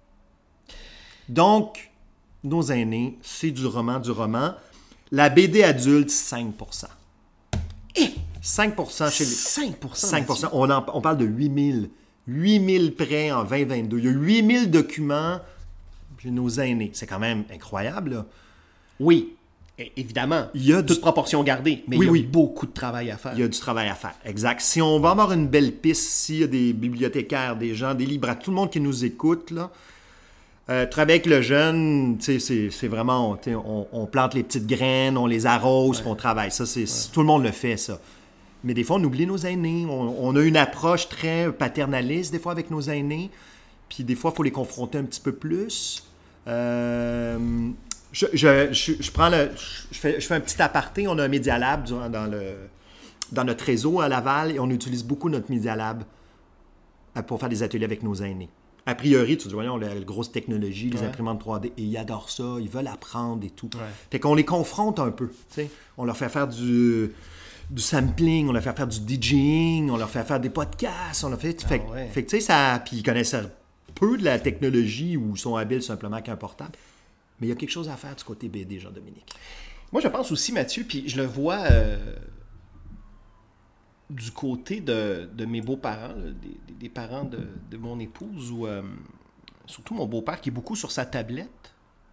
Donc, nos aînés, c'est du roman, du roman. La B D adulte, cinq pour cent. Eh! cinq pour cent chez les... cinq pour cent. cinq pour cent. On, en, on parle de huit mille. huit mille prêts en vingt vingt-deux. Il y a huit mille documents chez nos aînés. C'est quand même incroyable, là. Oui, évidemment. Il y a toute du... proportion gardée, mais oui, il y a oui. beaucoup de travail à faire. Il y a du travail à faire, exact. Si on va avoir une belle piste, s'il y a des bibliothécaires, des gens, des libraires, tout le monde qui nous écoute, là, Euh, travailler avec le jeune, c'est, c'est vraiment, on, on plante les petites graines, on les arrose, ouais. on travaille. Ça, c'est, ouais. Tout le monde le fait, ça. Mais des fois, on oublie nos aînés. On, on a une approche très paternaliste, des fois, avec nos aînés. Puis des fois, il faut les confronter un petit peu plus. Euh, je, je, je, je prends le... Je fais, je fais un petit aparté. On a un Media Lab dans, dans, le, dans notre réseau à Laval et on utilise beaucoup notre Media Lab pour faire des ateliers avec nos aînés. A priori, tu dis, voyons, la grosse technologie, les ouais. imprimantes trois D, et ils adorent ça, ils veulent apprendre et tout. Ouais. Fait qu'on les confronte un peu, tu sais. On leur fait faire du, du sampling, on leur fait faire du DJing, on leur fait faire des podcasts, on leur fait... Ah, fait, ouais. fait que, tu sais, ça... Puis ils connaissent peu de la technologie ou sont habiles simplement qu'un portable. Mais il y a quelque chose à faire du côté B D, Jean-Dominique. Moi, je pense aussi, Mathieu, puis je le vois... Euh... du côté de, de mes beaux-parents, là, des, des parents de, de mon épouse, ou euh, surtout mon beau-père qui est beaucoup sur sa tablette.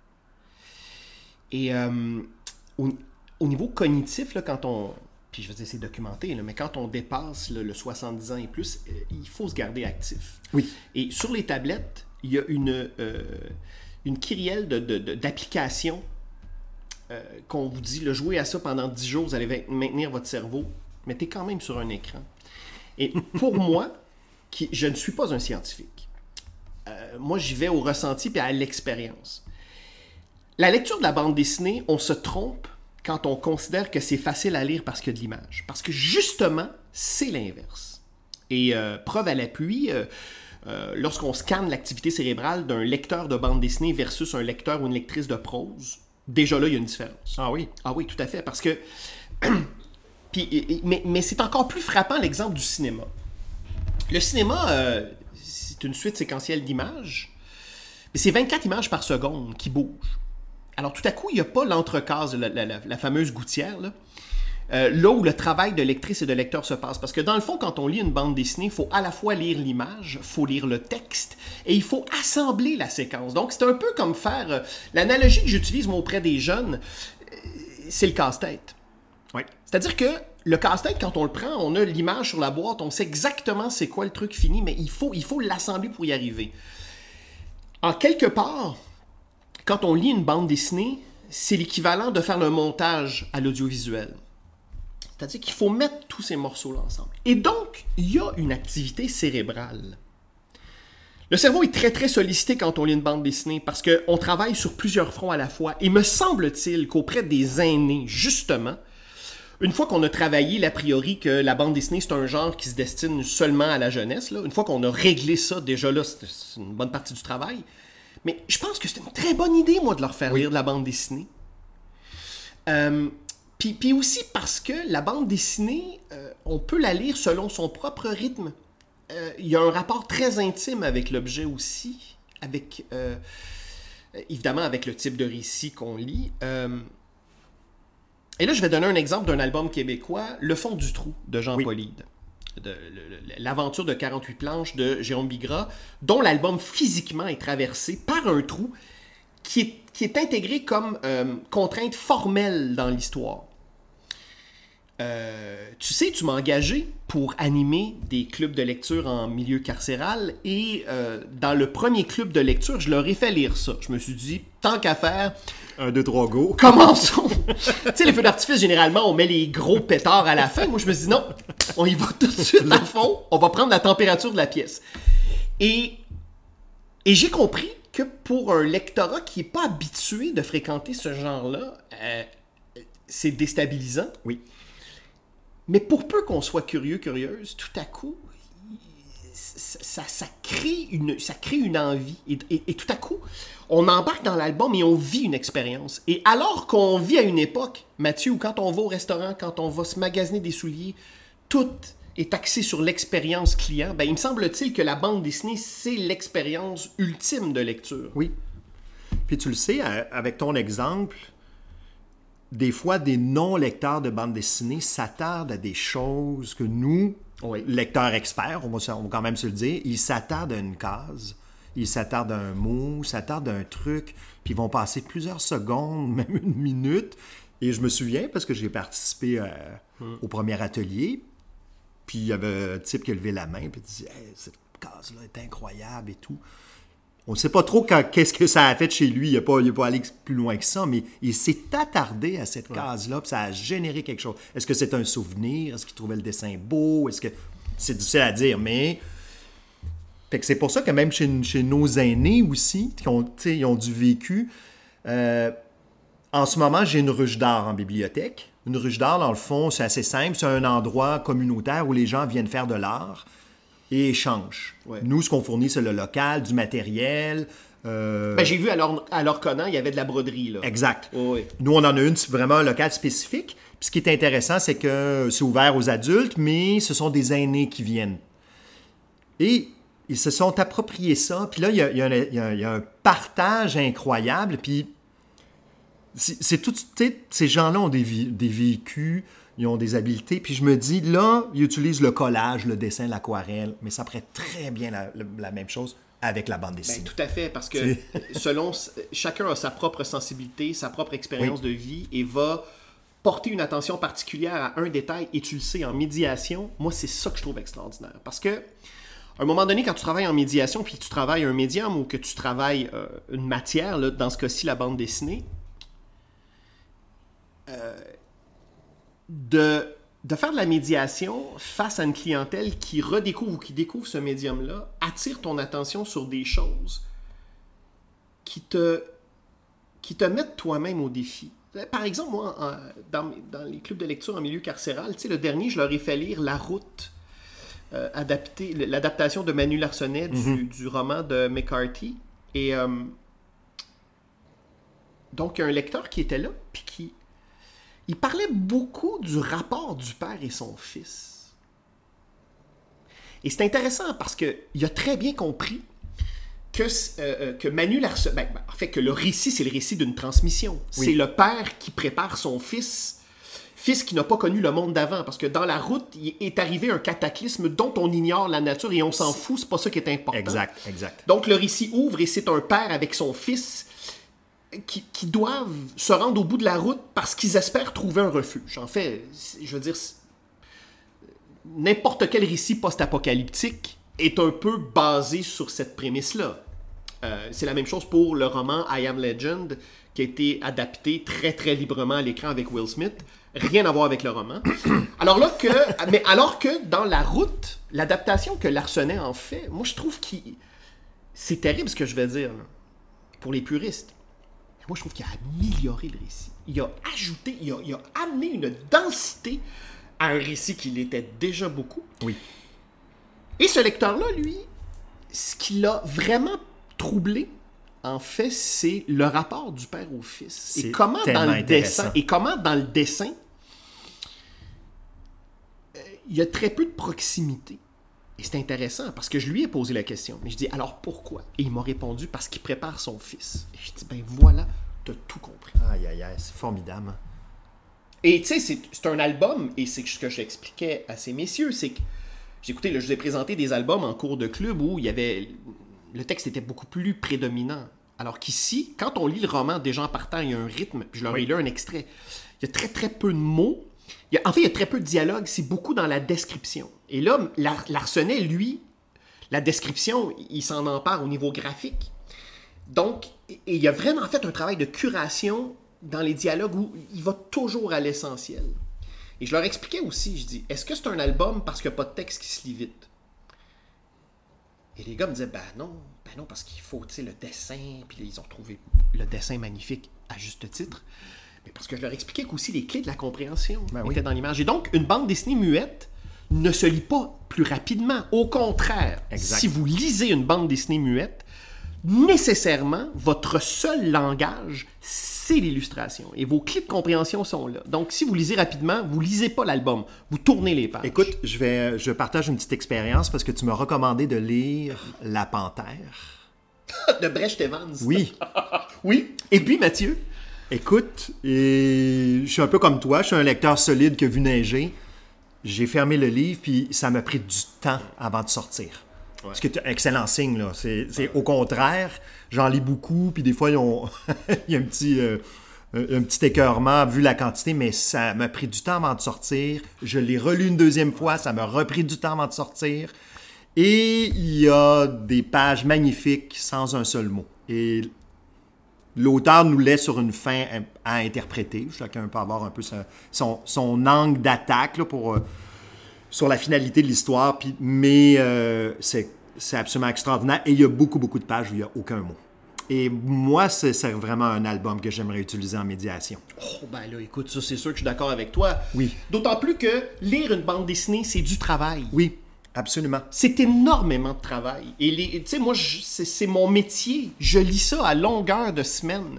Et euh, au, au niveau cognitif, là, quand on... Puis je veux dire, c'est documenté, là, mais quand on dépasse là, le soixante-dix ans et plus, euh, il faut se garder actif. Oui. Et sur les tablettes, il y a une, euh, une kyrielle de, de, de, d'applications euh, qu'on vous dit, là, jouez à ça pendant dix jours, vous allez maintenir votre cerveau. Mais tu es quand même sur un écran. Et pour moi, qui, je ne suis pas un scientifique, euh, moi j'y vais au ressenti et à l'expérience. La lecture de la bande dessinée, on se trompe quand on considère que c'est facile à lire parce qu'il y a de l'image. Parce que justement, c'est l'inverse. Et euh, preuve à l'appui, euh, euh, lorsqu'on scanne l'activité cérébrale d'un lecteur de bande dessinée versus un lecteur ou une lectrice de prose, déjà là, il y a une différence. Ah oui? Ah oui, tout à fait. Parce que... Puis, mais, mais c'est encore plus frappant l'exemple du cinéma. Le cinéma, euh, c'est une suite séquentielle d'images, mais c'est vingt-quatre images par seconde qui bougent. Alors tout à coup, il n'y a pas l'entrecase, la, la, la, la fameuse gouttière, là, euh, là où le travail de lectrice et de lecteur se passe. Parce que dans le fond, quand on lit une bande dessinée, il faut à la fois lire l'image, il faut lire le texte, et il faut assembler la séquence. Donc c'est un peu comme faire... Euh, l'analogie que j'utilise moi, auprès des jeunes, euh, c'est le casse-tête. C'est-à-dire que le casse-tête, quand on le prend, on a l'image sur la boîte, on sait exactement c'est quoi le truc fini, mais il faut, il faut l'assembler pour y arriver. En quelque part, quand on lit une bande dessinée, c'est l'équivalent de faire le montage à l'audiovisuel. C'est-à-dire qu'il faut mettre tous ces morceaux-là ensemble. Et donc, il y a une activité cérébrale. Le cerveau est très, très sollicité quand on lit une bande dessinée parce qu'on travaille sur plusieurs fronts à la fois. Et me semble-t-il qu'auprès des aînés, justement, une fois qu'on a travaillé l'a priori que la bande dessinée, c'est un genre qui se destine seulement à la jeunesse, là, une fois qu'on a réglé ça, déjà là, c'est une bonne partie du travail. Mais je pense que c'est une très bonne idée, moi, de leur faire oui. lire de la bande dessinée. Euh, puis, puis aussi parce que la bande dessinée, euh, on peut la lire selon son propre rythme. Euh, il y a un rapport très intime avec l'objet aussi, avec, euh, évidemment avec le type de récit qu'on lit. Euh, Et là, je vais donner un exemple d'un album québécois, Le fond du trou, de Jean oui. Paulide. De, le, l'aventure de quarante-huit planches de Jérôme Bigras, dont l'album physiquement est traversé par un trou qui est, qui est intégré comme euh, contrainte formelle dans l'histoire. Euh, tu sais, tu m'as engagé pour animer des clubs de lecture en milieu carcéral et euh, dans le premier club de lecture, je leur ai fait lire ça. Je me suis dit, tant qu'à faire... Un, deux, trois, go. Commençons. Tu sais, les feux d'artifice, généralement, on met les gros pétards à la fin. Moi, je me suis dit, non, on y va tout de suite à fond. On va prendre la température de la pièce. Et, et j'ai compris que pour un lectorat qui n'est pas habitué de fréquenter ce genre-là, euh, c'est déstabilisant. Oui. Mais pour peu qu'on soit curieux, curieuse, tout à coup, ça, ça, ça, crée, une, ça crée une envie. Et, et, et tout à coup, on embarque dans l'album et on vit une expérience. Et alors qu'on vit à une époque, Mathieu, où quand on va au restaurant, quand on va se magasiner des souliers, tout est axé sur l'expérience client, ben, il me semble-t-il que la bande dessinée, c'est l'expérience ultime de lecture. Oui. Puis tu le sais, avec ton exemple... Des fois, des non-lecteurs de bande dessinée s'attardent à des choses que nous, oui. lecteurs experts, on va, on va quand même se le dire, ils s'attardent à une case, ils s'attardent à un mot, ils s'attardent à un truc, puis ils vont passer plusieurs secondes, même une minute. Et je me souviens, parce que j'ai participé euh, hum. au premier atelier, puis il y avait un type qui a levé la main, puis il disait hey, « cette case-là est incroyable et tout ». On ne sait pas trop quand, qu'est-ce que ça a fait chez lui. Il n'est pas, pas allé plus loin que ça, mais il s'est attardé à cette ouais. case-là, puis ça a généré quelque chose. Est-ce que c'est un souvenir? Est-ce qu'il trouvait le dessin beau? Est-ce que... C'est difficile à dire, mais... Fait que c'est pour ça que même chez, chez nos aînés aussi, qui ont, ils ont du vécu, euh, en ce moment, j'ai une ruche d'art en bibliothèque. Une ruche d'art, dans le fond, c'est assez simple. C'est un endroit communautaire où les gens viennent faire de l'art et échange. Ouais. Nous, ce qu'on fournit, c'est le local, du matériel. Euh... Ben, j'ai vu à l'Orconan, il y avait de la broderie. Là. Exact. Oh, oui. Nous, on en a une, vraiment un local spécifique. Puis ce qui est intéressant, c'est que c'est ouvert aux adultes, mais ce sont des aînés qui viennent. Et ils se sont appropriés ça. Puis là, il y a, il y a, un, il y a, un, il y a un partage incroyable. Puis c'est, c'est tout... Tu sais, ces gens-là ont des, des vécus... Ils ont des habiletés. Puis je me dis, là, ils utilisent le collage, le dessin, l'aquarelle, mais ça pourrait très bien la, la même chose avec la bande dessinée. Ben, tout à fait, parce que selon chacun a sa propre sensibilité, sa propre expérience oui. de vie et va porter une attention particulière à un détail. Et tu le sais, en médiation, moi, c'est ça que je trouve extraordinaire. Parce que, à un moment donné, quand tu travailles en médiation, puis tu travailles un médium ou que tu travailles euh, une matière, là, dans ce cas-ci, la bande dessinée, euh, De, de faire de la médiation face à une clientèle qui redécouvre ou qui découvre ce médium-là, attire ton attention sur des choses qui te, qui te mettent toi-même au défi. Par exemple, moi, en, dans, dans les clubs de lecture en milieu carcéral, tu sais, le dernier, je leur ai fait lire La Route, euh, adapté, l'adaptation de Manu Larsonnet du, mm-hmm. du roman de McCarthy. Et euh, donc, il y a un lecteur qui était là, puis qui il parlait beaucoup du rapport du père et son fils. Et c'est intéressant parce qu'il a très bien compris que, euh, que Manu Larsonnet... Ben, en fait, que le récit, c'est le récit d'une transmission. Oui. C'est le père qui prépare son fils, fils qui n'a pas connu le monde d'avant. Parce que dans La Route, il est arrivé un cataclysme dont on ignore la nature et on s'en fout, c'est pas ça qui est important. Exact, exact. Donc le récit ouvre et c'est un père avec son fils qui, qui doivent se rendre au bout de la route parce qu'ils espèrent trouver un refuge. En fait, je veux dire, n'importe quel récit post-apocalyptique est un peu basé sur cette prémisse-là. Euh, c'est la même chose pour le roman I Am Legend, qui a été adapté très très librement à l'écran avec Will Smith. Rien à voir avec le roman. Alors là que, mais alors que dans La Route, l'adaptation que Larsenet en fait, moi je trouve que c'est terrible ce que je vais dire là, pour les puristes. Mais moi je trouve qu'il a amélioré le récit. Il a ajouté, il a, il a amené une densité à un récit qui l'était déjà beaucoup. Oui. Et ce lecteur-là, lui, ce qui l'a vraiment troublé, en fait, c'est le rapport du père au fils. C'est et comment dans le dessin, et comment dans le dessin, euh, il y a très peu de proximité. Et c'est intéressant parce que je lui ai posé la question. Mais je dis alors pourquoi? Et il m'a répondu parce qu'il prépare son fils. Et je dis ben voilà, t'as tout compris. Aïe aïe aïe, c'est formidable. Et tu sais, c'est, c'est un album, et c'est ce que j'expliquais à ces messieurs, c'est que j'écoutais, là, je vous ai présenté des albums en cours de club où il y avait le texte était beaucoup plus prédominant. Alors qu'ici, quand on lit le roman, déjà en partant, il y a un rythme, puis je leur ai lu un extrait. Il y a très très peu de mots. Il y a, en fait, il y a très peu de dialogue, c'est beaucoup dans la description. Et là, Larsenet, lui, la description, il s'en empare au niveau graphique. Donc, et il y a vraiment fait un travail de curation dans les dialogues où il va toujours à l'essentiel. Et je leur expliquais aussi, je dis, est-ce que c'est un album parce qu'il n'y a pas de texte qui se lit vite? Et les gars me disaient, ben non, ben non, parce qu'il faut, tu sais, le dessin, puis ils ont trouvé le dessin magnifique à juste titre, mais parce que je leur expliquais qu'aussi les clés de la compréhension ben étaient oui. dans l'image. Et donc, une bande dessinée muette ne se lit pas plus rapidement. Au contraire, exact. Si vous lisez une bande dessinée muette, nécessairement, votre seul langage, c'est l'illustration. Et vos clés de compréhension sont là. Donc, si vous lisez rapidement, vous lisez pas l'album. Vous tournez les pages. Écoute, je, vais, je partage une petite expérience parce que tu m'as recommandé de lire La Panthère. De Brecht Evans. Oui. Oui. Et puis, Mathieu? Écoute, et je suis un peu comme toi. Je suis un lecteur solide qui a vu neiger. J'ai fermé le livre, puis ça m'a pris du temps avant de sortir. Ouais. Ce qui est un excellent signe, là. C'est, c'est au contraire, j'en lis beaucoup, puis des fois, ils ont... il y a un petit, euh, un petit écœurement vu la quantité, mais ça m'a pris du temps avant de sortir. Je l'ai relu une deuxième fois, ça m'a repris du temps avant de sortir. Et il y a des pages magnifiques sans un seul mot. Et l'auteur nous laisse sur une fin à interpréter. Chacun peut avoir un peu son, son, son angle d'attaque là, pour... Euh, sur la finalité de l'histoire, puis, mais euh, c'est, c'est absolument extraordinaire. Et il y a beaucoup, beaucoup de pages où il n'y a aucun mot. Et moi, c'est, c'est vraiment un album que j'aimerais utiliser en médiation. Oh, ben là, écoute, ça, c'est sûr que je suis d'accord avec toi. Oui. D'autant plus que lire une bande dessinée, c'est du travail. Oui, absolument. C'est énormément de travail. Et tu sais, moi, je, c'est, c'est mon métier. Je lis ça à longueur de semaine.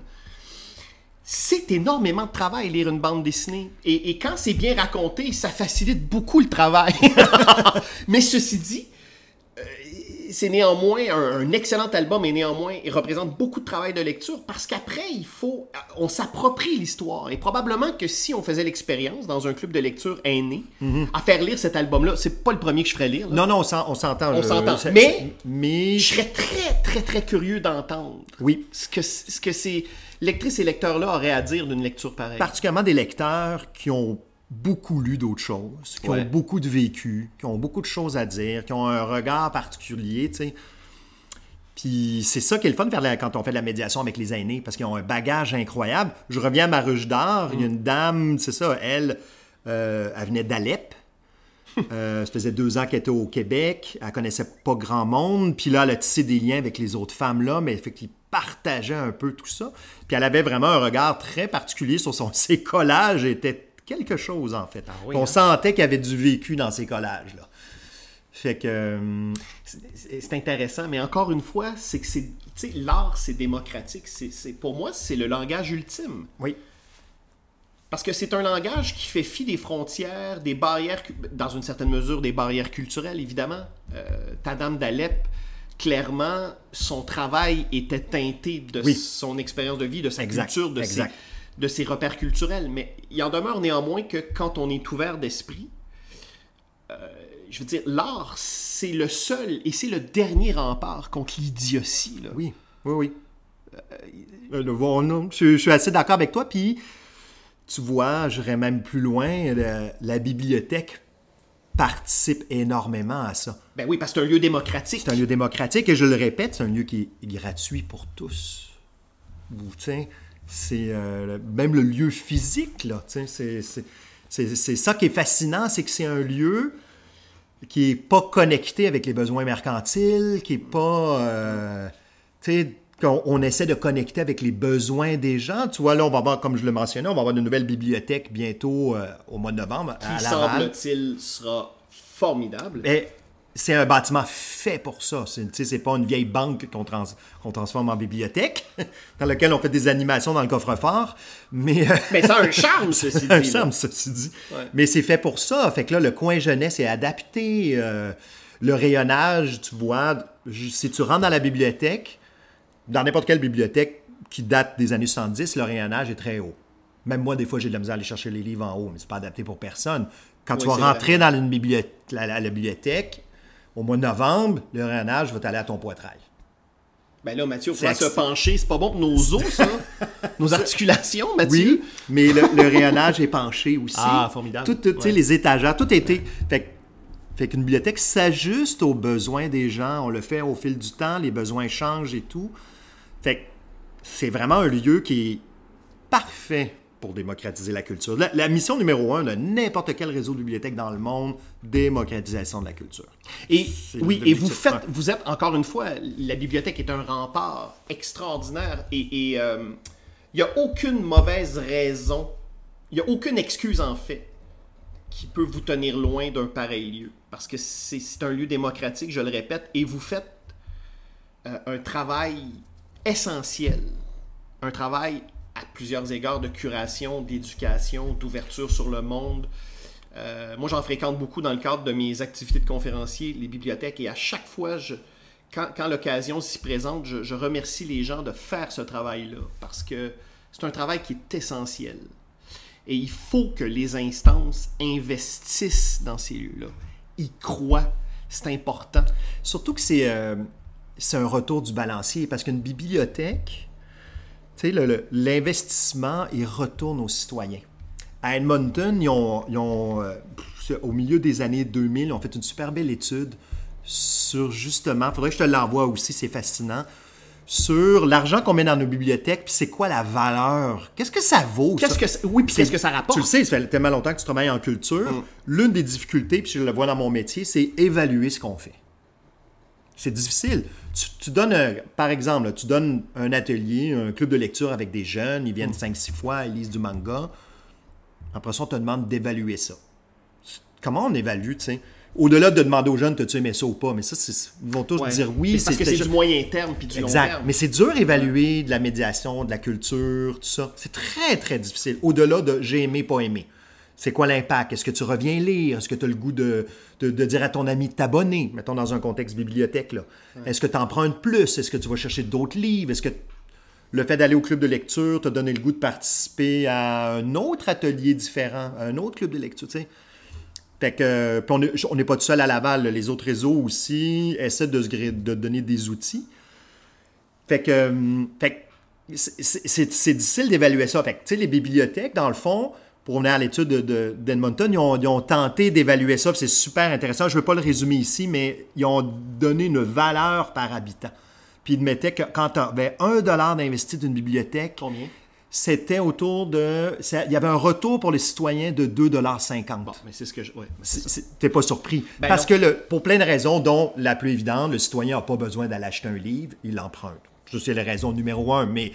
C'est énormément de travail, lire une bande dessinée. Et, et quand c'est bien raconté, ça facilite beaucoup le travail. Mais ceci dit, euh, c'est néanmoins un, un excellent album et néanmoins, il représente beaucoup de travail de lecture parce qu'après, il faut, on s'approprie l'histoire. Et probablement que si on faisait l'expérience dans un club de lecture aîné, mm-hmm. à faire lire cet album-là, c'est pas le premier que je ferais lire. Là. Non, non, on, s'en, on s'entend. On je, s'entend. Je, mais, mais je serais très, très, très curieux d'entendre oui. ce que, ce que ces lectrices et lecteurs-là auraient à dire d'une lecture pareille. Particulièrement des lecteurs qui ont beaucoup lu d'autres choses, qui ouais. ont beaucoup de vécu, qui ont beaucoup de choses à dire, qui ont un regard particulier, tu sais. Puis c'est ça qui est le fun de faire la, quand on fait de la médiation avec les aînés, parce qu'ils ont un bagage incroyable. Je reviens à ma ruche d'art, il mm. y a une dame, c'est ça, elle, euh, elle venait d'Alep. euh, ça faisait deux ans qu'elle était au Québec, elle connaissait pas grand monde, puis là, elle a tissé des liens avec les autres femmes là, mais effectivement, partageait un peu tout ça. Puis elle avait vraiment un regard très particulier sur son, ses collages, étaient quelque chose, en fait. Ah oui, on hein? sentait qu'il y avait du vécu dans ces collages-là. Fait que... Euh... C'est, c'est intéressant, mais encore une fois, c'est que c'est, tu sais, l'art, c'est démocratique. C'est, c'est, pour moi, c'est le langage ultime. Oui. Parce que c'est un langage qui fait fi des frontières, des barrières, dans une certaine mesure, des barrières culturelles, évidemment. Euh, ta dame d'Alep, clairement, son travail était teinté de oui. son expérience de vie, de sa exact, culture, de exact. ses, de ses repères culturels. Mais il en demeure néanmoins que quand on est ouvert d'esprit, euh, je veux dire, l'art, c'est le seul et c'est le dernier rempart contre l'idiotie. Là. Oui, oui, oui. Euh, le voir, non. Je, je suis assez d'accord avec toi. Puis, tu vois, j'irais même plus loin. La, la bibliothèque participe énormément à ça. Ben oui, parce que c'est un lieu démocratique. C'est un lieu démocratique et je le répète, c'est un lieu qui est gratuit pour tous. Vous, tiens, c'est euh, même le lieu physique, là. C'est, c'est, c'est, c'est ça qui est fascinant, c'est que c'est un lieu qui n'est pas connecté avec les besoins mercantiles, qui n'est pas... Euh, tu sais, qu'on on essaie de connecter avec les besoins des gens. Tu vois, là, on va avoir, comme je le mentionnais, on va avoir une nouvelle bibliothèque bientôt euh, au mois de novembre à Qui, Laval. semble-t-il, sera formidable. Mais c'est un bâtiment fait pour ça. C'est, tu sais, c'est pas une vieille banque qu'on, trans, qu'on transforme en bibliothèque, dans laquelle on fait des animations dans le coffre-fort. Mais, mais ça a un charme, ceci dit. un charme, ceci dit. Ouais. Mais c'est fait pour ça. Fait que là, le coin jeunesse est adapté. Euh, le rayonnage, tu vois, si tu rentres dans la bibliothèque, dans n'importe quelle bibliothèque qui date des années soixante-dix, le rayonnage est très haut. Même moi, des fois, j'ai de la misère à aller chercher les livres en haut, mais c'est pas adapté pour personne. Quand Oui, tu vas c'est rentrer vrai. dans une bibliothèque, la, la, la bibliothèque, au mois de novembre, le rayonnage va t'aller à ton poitrail. Ben là, Mathieu, il C'est faut se ex- pencher. C'est pas bon pour nos os, ça. Nos articulations, Mathieu. Oui, mais le, le rayonnage est penché aussi. Ah, formidable. Tout, tout, tu sais, Ouais. les étagères, tout a été... Fait, que- fait qu'une bibliothèque s'ajuste aux besoins des gens. On le fait au fil du temps, les besoins changent et tout. Fait que c'est vraiment un lieu qui est parfait pour démocratiser la culture. La, la mission numéro un de n'importe quel réseau de bibliothèques dans le monde, démocratisation de la culture. Et C'est oui, et l'objectif vous faites, un. vous êtes encore une fois, la bibliothèque est un rempart extraordinaire et il euh, n'y a aucune mauvaise raison, il n'y a aucune excuse en fait qui peut vous tenir loin d'un pareil lieu. Parce que c'est, c'est un lieu démocratique, je le répète, et vous faites euh, un travail essentiel, un travail à plusieurs égards de curation, d'éducation, d'ouverture sur le monde. Euh, moi, j'en fréquente beaucoup dans le cadre de mes activités de conférencier, les bibliothèques, et à chaque fois, je, quand, quand l'occasion s'y présente, je, je remercie les gens de faire ce travail-là, parce que c'est un travail qui est essentiel. Et il faut que les instances investissent dans ces lieux-là. Ils croient, c'est important. Surtout que c'est, euh, c'est un retour du balancier, parce qu'une bibliothèque, tu sais, le- le- l'investissement, il retourne aux citoyens. À Edmonton, ils ont, ils ont, euh, pff, au milieu des années deux mille, ils ont fait une super belle étude sur justement, il faudrait que je te l'envoie aussi, c'est fascinant, sur l'argent qu'on met dans nos bibliothèques, puis c'est quoi la valeur. Qu'est-ce que ça vaut, Qu'est-ce ça? que ça- oui, puis qu'est-ce que ça rapporte? Tu le sais, ça fait tellement longtemps que tu travailles en culture. Mm. L'une des difficultés, puis je le vois dans mon métier, c'est évaluer ce qu'on fait. C'est difficile. Tu, tu donnes, un- par exemple, tu donnes un atelier, un club de lecture avec des jeunes, ils viennent cinq six fois, ils lisent du manga. Après ça, on te demande d'évaluer ça. Comment on évalue, tu sais? Au-delà de demander aux jeunes, t'as-tu aimé ça ou pas? Mais ça, c'est- ils vont tous Ouais. dire oui. Mais c'est parce que c'est déjà- du moyen terme puis du long Exact. terme. Mais c'est dur d'évaluer de la médiation, de la culture, tout ça. C'est très, très difficile. Au-delà de j'ai aimé, pas aimé. C'est quoi l'impact? Est-ce que tu reviens lire? Est-ce que tu as le goût de, de, de dire à ton ami de t'abonner? Mettons dans un contexte bibliothèque. Là. Ouais. Est-ce que tu empruntes plus? Est-ce que tu vas chercher d'autres livres? Est-ce que le fait d'aller au club de lecture t'a donné le goût de participer à un autre atelier différent, à un autre club de lecture? Tu sais? Fait que, puis on n'est pas tout seul à Laval. Là. Les autres réseaux aussi essaient de, se, de donner des outils. Fait que, fait que c'est, c'est, c'est difficile d'évaluer ça. Fait que, tu sais, les bibliothèques, dans le fond, pour venir à l'étude de, de, d'Edmonton, ils ont, ils ont tenté d'évaluer ça. C'est super intéressant. Je ne veux pas le résumer ici, mais ils ont donné une valeur par habitant. Puis ils mettaient que quand tu avais un dollar d'investi d'une bibliothèque, combien? C'était autour de... Il y avait un retour pour les citoyens de deux dollars cinquante. Bon, mais c'est ce que je... Ouais, t'es pas surpris. Ben Parce non. que le, pour plein de raisons, dont la plus évidente, le citoyen n'a pas besoin d'aller acheter un livre, il l'emprunte. Ça, c'est la raison numéro un, mais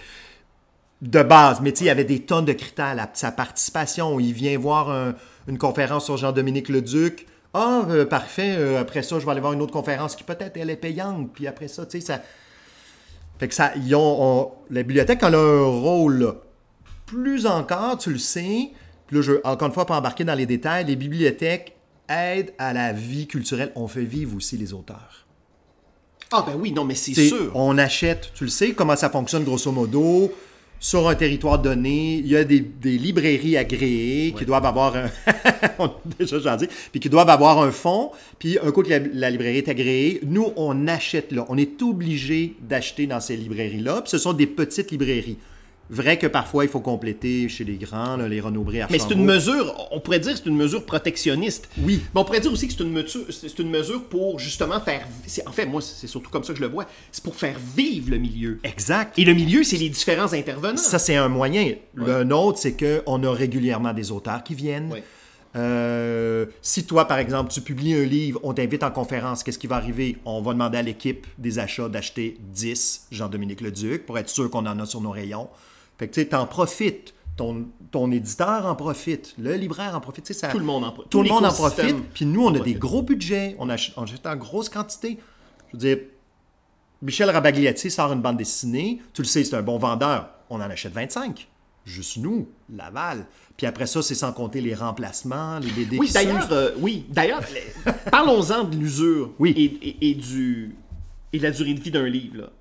de base. Mais tu sais, il y avait des tonnes de critères. La, sa participation, il vient voir un, une conférence sur Jean-Dominique Leduc. Ah, euh, parfait, euh, après ça, je vais aller voir une autre conférence qui peut-être, elle est payante. Puis après ça, tu sais, ça... Fait que ça, ils ont, on, la bibliothèque, elle a un rôle là. Plus encore, tu le sais, puis là, je veux encore une fois pas embarquer dans les détails, les bibliothèques aident à la vie culturelle. On fait vivre aussi les auteurs. Ah ben oui, non, mais c'est T'sais, sûr. On achète, tu le sais, comment ça fonctionne grosso modo. sur un territoire donné, il y a des, des librairies agréées ouais. qui doivent avoir un... on a déjà j'en dis, puis qui doivent avoir un fonds, puis un coup que la, la librairie est agréée, nous, on achète là. On est obligé d'acheter dans ces librairies-là, puis ce sont des petites librairies. Vrai que parfois, il faut compléter chez les grands, là, les Renaud-Bré, Archambault. Mais c'est une mesure, on pourrait dire que c'est une mesure protectionniste. Oui. Mais on pourrait dire aussi que c'est une mesure, c'est une mesure pour justement faire... C'est, en fait, moi, c'est surtout comme ça que je le vois. C'est pour faire vivre le milieu. Exact. Et le milieu, c'est les différents intervenants. Ça, c'est un moyen. Ouais. Un autre, c'est qu'on a régulièrement des auteurs qui viennent. Ouais. Euh, si toi, par exemple, tu publies un livre, on t'invite en conférence, qu'est-ce qui va arriver? On va demander à l'équipe des achats d'acheter dix Jean-Dominique Leduc pour être sûr qu'on en a sur nos rayons. Fait que tu sais, t'en profites. Ton, ton éditeur en profite. Le libraire en profite. Ça, tout le monde en, pro- tout le monde en profite. Puis nous, on a profite. des gros budgets. On achète, on achète en grosse quantité. Je veux dire, Michel Rabagliati sort une bande dessinée. Tu le sais, c'est un bon vendeur. On en achète vingt-cinq. Juste nous, Laval. Puis après ça, c'est sans compter les remplacements, les B D. Oui, d'ailleurs, euh, oui, d'ailleurs les... parlons-en de l'usure oui. et, et, et, du... et de la durée de vie d'un livre. Là.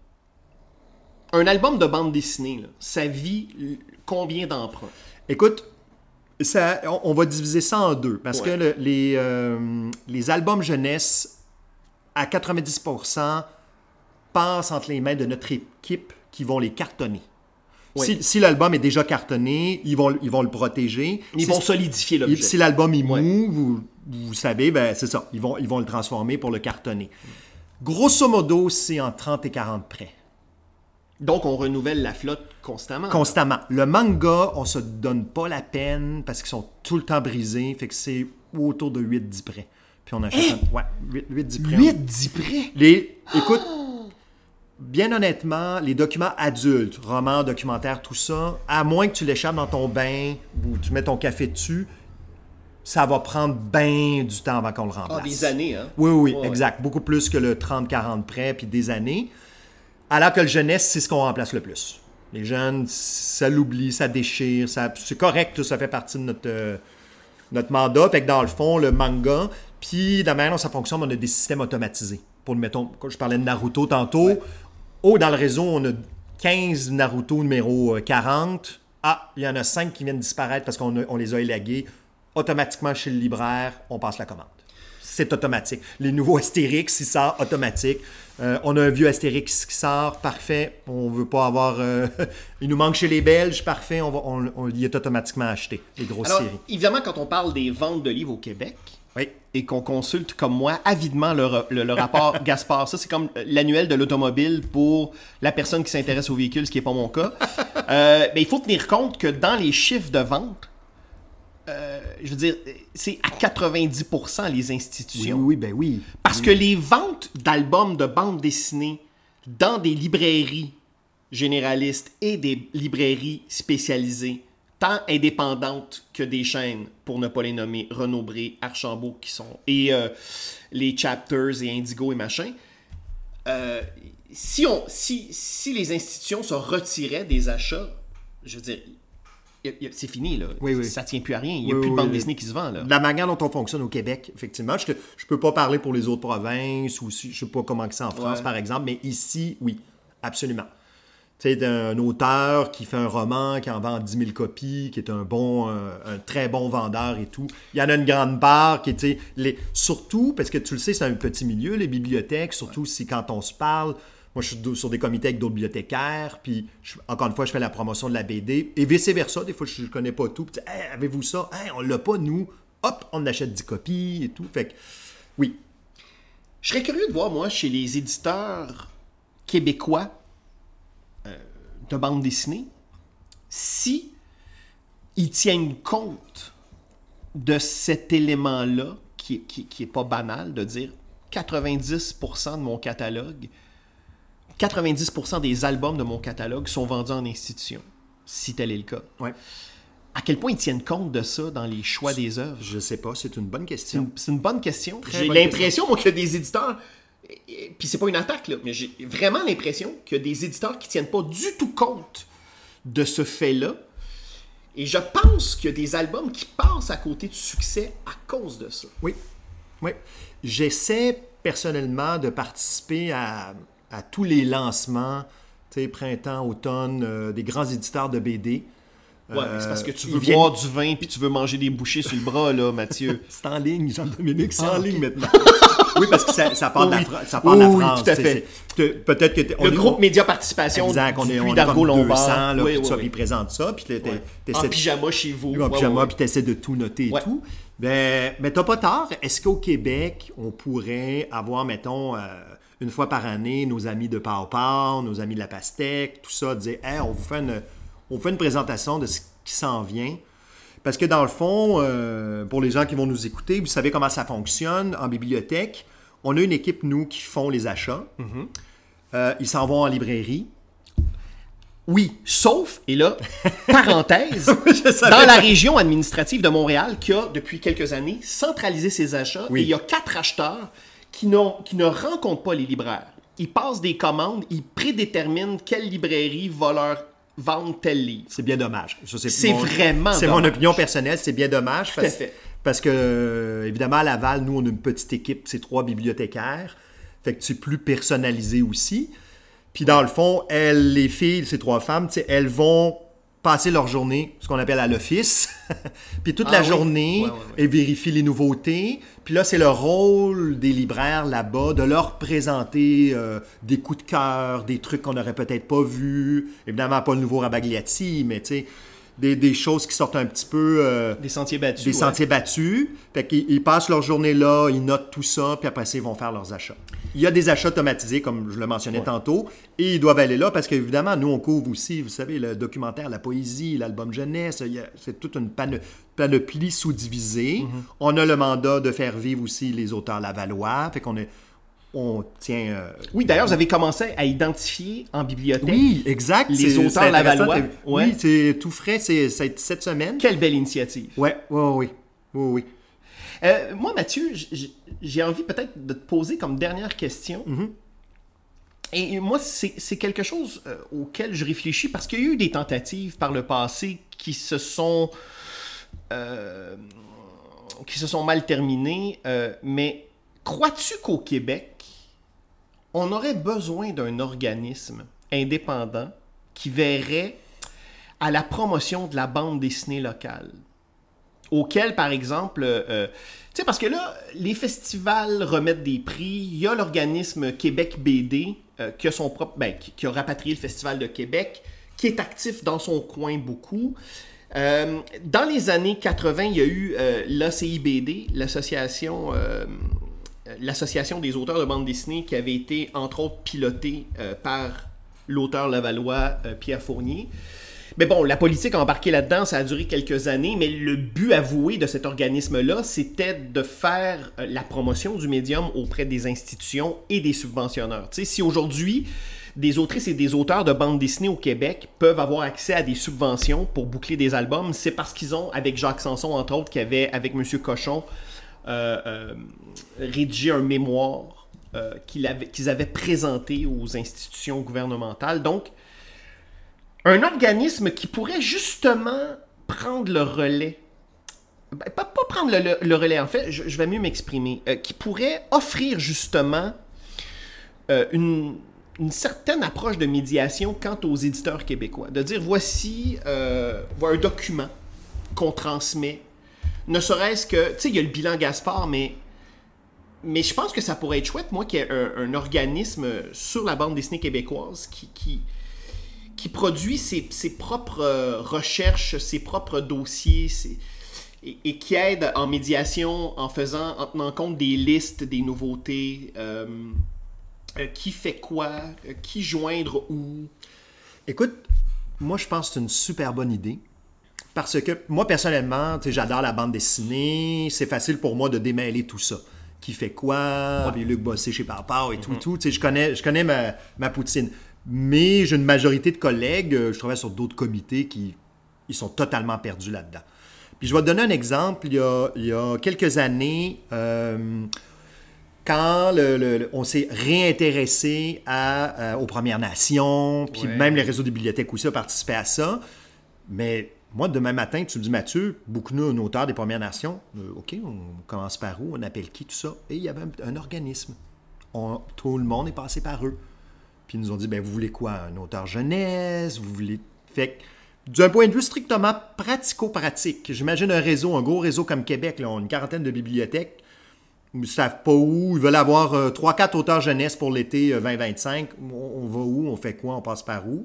Un album de bande dessinée, là, ça vit combien d'emprunts? Écoute, ça, on, on va diviser ça en deux. Parce ouais. que le, les, euh, les albums jeunesse, à quatre-vingt-dix pour cent, passent entre les mains de notre équipe qui vont les cartonner. Ouais. Si, si l'album est déjà cartonné, ils vont, ils vont le protéger. Ils si, vont solidifier l'objet. Si l'album est mou, ouais. vous, vous savez, ben, c'est ça. Ils vont, ils vont le transformer pour le cartonner. Grosso modo, c'est en trente et quarante prêts. Donc, on renouvelle la flotte constamment. Constamment. Le manga, on se donne pas la peine parce qu'ils sont tout le temps brisés. Fait que c'est autour de huit dix prêts. Puis on achète... Hey! Un... Ouais, huit dix prêts. huit dix prêts? Les... Écoute, bien honnêtement, les documents adultes, romans, documentaires, tout ça, à moins que tu l'échappes dans ton bain ou tu mets ton café dessus, ça va prendre bien du temps avant qu'on le remplace. Ah, des années, hein? Oui, oui, ouais, exact. Ouais. Beaucoup plus que le trente quarante prêts, puis des années. Alors que le jeunesse, c'est ce qu'on remplace le plus. Les jeunes, ça l'oublie, ça déchire, ça, c'est correct, ça fait partie de notre, euh, notre mandat. Fait que dans le fond, le manga, puis de la manière dont ça fonctionne, on a des systèmes automatisés. Pour, mettons, quand je parlais de Naruto tantôt, ouais. oh, dans le réseau, on a quinze Naruto numéro quarante. Ah, il y en a cinq qui viennent disparaître parce qu'on a, on les a élagués. Automatiquement, chez le libraire, on passe la commande. C'est automatique. Les nouveaux Astérix, ils sortent automatique. Euh, on a un vieux Astérix qui sort, parfait. On veut pas avoir... Euh, il nous manque chez les Belges, parfait. On, va, on, on y est automatiquement acheté, les grosses Alors, séries. Évidemment, quand on parle des ventes de livres au Québec, oui. et qu'on consulte comme moi avidement le, le, le rapport Gaspard, ça c'est comme l'annuel de l'automobile pour la personne qui s'intéresse aux véhicules, ce qui n'est pas mon cas. euh, mais il faut tenir compte que dans les chiffres de vente, Euh, je veux dire, c'est à quatre-vingt-dix pour cent les institutions. Oui, oui, ben oui. Parce oui. que les ventes d'albums de bande dessinée dans des librairies généralistes et des librairies spécialisées, tant indépendantes que des chaînes, pour ne pas les nommer, Renaud-Bré, Archambault, qui sont, et euh, les Chapters et Indigo et machin, euh, si, on, si, si les institutions se retiraient des achats, je veux dire... C'est fini, là. Oui, oui. Ça tient plus à rien. Il n'y a oui, plus oui, de bande oui. dessinée qui se vend, là. La manière dont on fonctionne au Québec, effectivement. Je ne peux pas parler pour les autres provinces ou si, je ne sais pas comment c'est en France, ouais. par exemple, mais ici, oui, absolument. Tu sais, d'un auteur qui fait un roman, qui en vend dix mille copies, qui est un bon, un, un très bon vendeur et tout. Il y en a une grande part qui est, les... surtout, parce que tu le sais, c'est un petit milieu, les bibliothèques, surtout ouais. si quand on se parle... Moi, je suis sur des comités avec d'autres bibliothécaires, puis je, encore une fois, je fais la promotion de la B D, et vice-versa. Des fois, je ne connais pas tout. Puis, hey, avez-vous ça? Hey, on l'a pas, nous. Hop, on achète dix copies et tout. Fait que, oui. Je serais curieux de voir, moi, chez les éditeurs québécois euh, de bande dessinée, si ils tiennent compte de cet élément-là, qui, qui, qui est pas banal, de dire quatre-vingt-dix pour cent de mon catalogue, quatre-vingt-dix pour cent des albums de mon catalogue sont vendus en institution, si tel est le cas. Ouais. À quel point ils tiennent compte de ça dans les choix des œuvres? Je sais pas, c'est une bonne question. C'est une, c'est une bonne question. Très j'ai bonne l'impression, question. moi, qu'il y a des éditeurs, puis c'est pas une attaque, là, mais j'ai vraiment l'impression qu'il y a des éditeurs qui tiennent pas du tout compte de ce fait-là. Et je pense qu'il y a des albums qui passent à côté du succès à cause de ça. Oui, oui. J'essaie personnellement de participer à... à tous les lancements tu sais, printemps, automne, euh, des grands éditeurs de B D. Ouais, mais c'est parce que tu ils veux viennent- boire du vin puis tu veux manger des bouchées sur le bras, là, Mathieu. C'est en ligne, Jean-Dominique, c'est Ah, en ok. ligne maintenant. Oui, parce que ça, ça part de la, Oui. Fra- ça part de la Oui, oui, France. tout à tu sais, fait. c'est- te- Peut-être que... t'es- on Le est- groupe Média Participation Exact, on du est, on Puy est d'Argot comme Lombard. deux cents, là, Oui, puis oui, ça, oui. puis ils présentent ça, puis t'es- t'es- Ouais. t'essaies En de- pyjama chez vous. en Ouais, pyjama, ouais, ouais. puis tu essaies de tout noter et Ouais. tout. Ben, mais t'as pas tort. Est-ce qu'au Québec, on pourrait avoir, mettons, euh, une fois par année, nos amis de Pau Pau, nos amis de la Pastèque, tout ça, dire, hey, on vous fait une, on vous fait une présentation de ce qui s'en vient. Parce que dans le fond, euh, pour les gens qui vont nous écouter, vous savez comment ça fonctionne en bibliothèque. On a une équipe, nous, qui font les achats. Mm-hmm. Euh, ils s'en vont en librairie. Oui, sauf, et là, parenthèse, Je savais dans la pas. région administrative de Montréal, qui a, depuis quelques années, centralisé ses achats, Oui. et il y a quatre acheteurs qui, n'ont- qui ne rencontrent pas les libraires. Ils passent des commandes, ils prédéterminent quelle librairie va leur vendre tel livre. C'est bien dommage. Ça, C'est vraiment C'est mon dommage. opinion personnelle, c'est bien dommage. Tout à parce, fait. parce que, euh, évidemment, à Laval, nous, on a une petite équipe, c'est trois bibliothécaires. Fait que c'est plus personnalisé aussi. Puis dans le fond, elles, les filles, ces trois femmes, tu sais, elles vont passer leur journée, ce qu'on appelle à l'office. Puis toute Ah la oui. journée, Ouais, ouais, ouais. elles vérifient les nouveautés. Puis là, c'est le rôle des libraires là-bas de leur présenter euh, des coups de cœur, des trucs qu'on n'aurait peut-être pas vus. Évidemment, pas le nouveau Rabagliati, mais tu sais, des, des choses qui sortent un petit peu... euh, Des sentiers battus. des ouais. sentiers battus. Fait qu'ils ils passent leur journée là, ils notent tout ça, puis après ça, ils vont faire leurs achats. Il y a des achats automatisés, comme je le mentionnais Ouais. tantôt, et ils doivent aller là parce qu'évidemment, nous, on couvre aussi, vous savez, le documentaire, la poésie, l'album jeunesse, il y a- c'est toute une pano- panoplie sous-divisée. Mm-hmm. On a le mandat de faire vivre aussi les auteurs lavallois, fait qu'on est, on tient... euh, Oui, d'ailleurs, vous avez commencé à identifier en bibliothèque. Oui, exact. Les c'est- auteurs c'est intéressant. lavallois, ouais. Oui, c'est tout frais, c'est c'est cette semaine. Quelle belle initiative. Ouais, ouais, oui, oui, oui. Euh, moi, Mathieu, j- j'ai envie peut-être de te poser comme dernière question. Mm-hmm. Et moi, c'est c'est quelque chose euh, auquel je réfléchis parce qu'il y a eu des tentatives par le passé qui se sont, euh, qui se sont mal terminées. euh, mais crois-tu qu'au Québec, on aurait besoin d'un organisme indépendant qui verrait à la promotion de la bande dessinée locale? Auquel, par exemple, euh, tu sais, parce que là, les festivals remettent des prix. Il y a l'organisme Québec B D euh, qui a son propre, ben, qui, qui a rapatrié le Festival de Québec, qui est actif dans son coin beaucoup. Euh, dans les années quatre-vingts, il y a eu euh, l'A C I B D, l'association, euh, l'association des auteurs de bande dessinée, qui avait été entre autres pilotée euh, par l'auteur lavallois euh, Pierre Fournier. Mais bon, la politique a embarqué là-dedans, ça a duré quelques années, mais le but avoué de cet organisme-là, c'était de faire euh, la promotion du médium auprès des institutions et des subventionneurs. Tu sais, si aujourd'hui, des autrices et des auteurs de bande dessinée au Québec peuvent avoir accès à des subventions pour boucler des albums, c'est parce qu'ils ont, avec Jacques Sanson, entre autres, qui avait, avec M. Cochon, euh, euh, rédigé un mémoire euh, qu'il avait- qu'ils avaient présenté aux institutions gouvernementales. Donc, un organisme qui pourrait justement prendre le relais. Ben, pas, pas prendre le, le- le relais, en fait, je, je vais mieux m'exprimer. Euh, qui pourrait offrir justement euh, une, une certaine approche de médiation quant aux éditeurs québécois. De dire, voici euh, un document qu'on transmet. Ne serait-ce que, tu sais, il y a le bilan Gaspard, mais, mais je pense que ça pourrait être chouette, moi, qu'il y ait un, un organisme sur la bande dessinée québécoise qui... qui qui produit ses, ses propres euh, recherches, ses propres dossiers, ses- et, et qui aide en médiation en faisant, en tenant compte des listes, des nouveautés, euh, euh, qui fait quoi, euh, qui joindre où. Écoute, moi, je pense que c'est une super bonne idée. Parce que moi, personnellement, tu sais, j'adore la bande dessinée. C'est facile pour moi de démêler tout ça. Qui fait quoi? Puis Luc Bossé chez Parpar et tout, tout. Tu sais, je connais, je connais ma, ma poutine. Mais j'ai une majorité de collègues, euh, je travaille sur d'autres comités qui ils sont totalement perdus là-dedans. Puis je vais te donner un exemple. Il y a, il y a quelques années, euh, quand le- le- le- on s'est réintéressé à, euh, aux Premières Nations, puis Ouais. même les réseaux des bibliothèques aussi ont participé à ça. Mais moi, demain matin, tu me dis, Mathieu, beaucoup de nos auteurs des Premières Nations, euh, OK, on commence par où, on appelle qui, tout ça? Et il y avait un, un organisme. On- tout le monde est passé par eux. Puis ils nous ont dit, ben vous voulez quoi? Un auteur jeunesse? Vous voulez... Fait que, d'un point de vue strictement pratico-pratique, j'imagine un réseau, un gros réseau comme Québec, là, une quarantaine de bibliothèques, ils ne savent pas où, ils veulent avoir euh, trois quatre auteurs jeunesse pour l'été euh, vingt vingt-cinq. On, on va où? On fait quoi? On passe par où?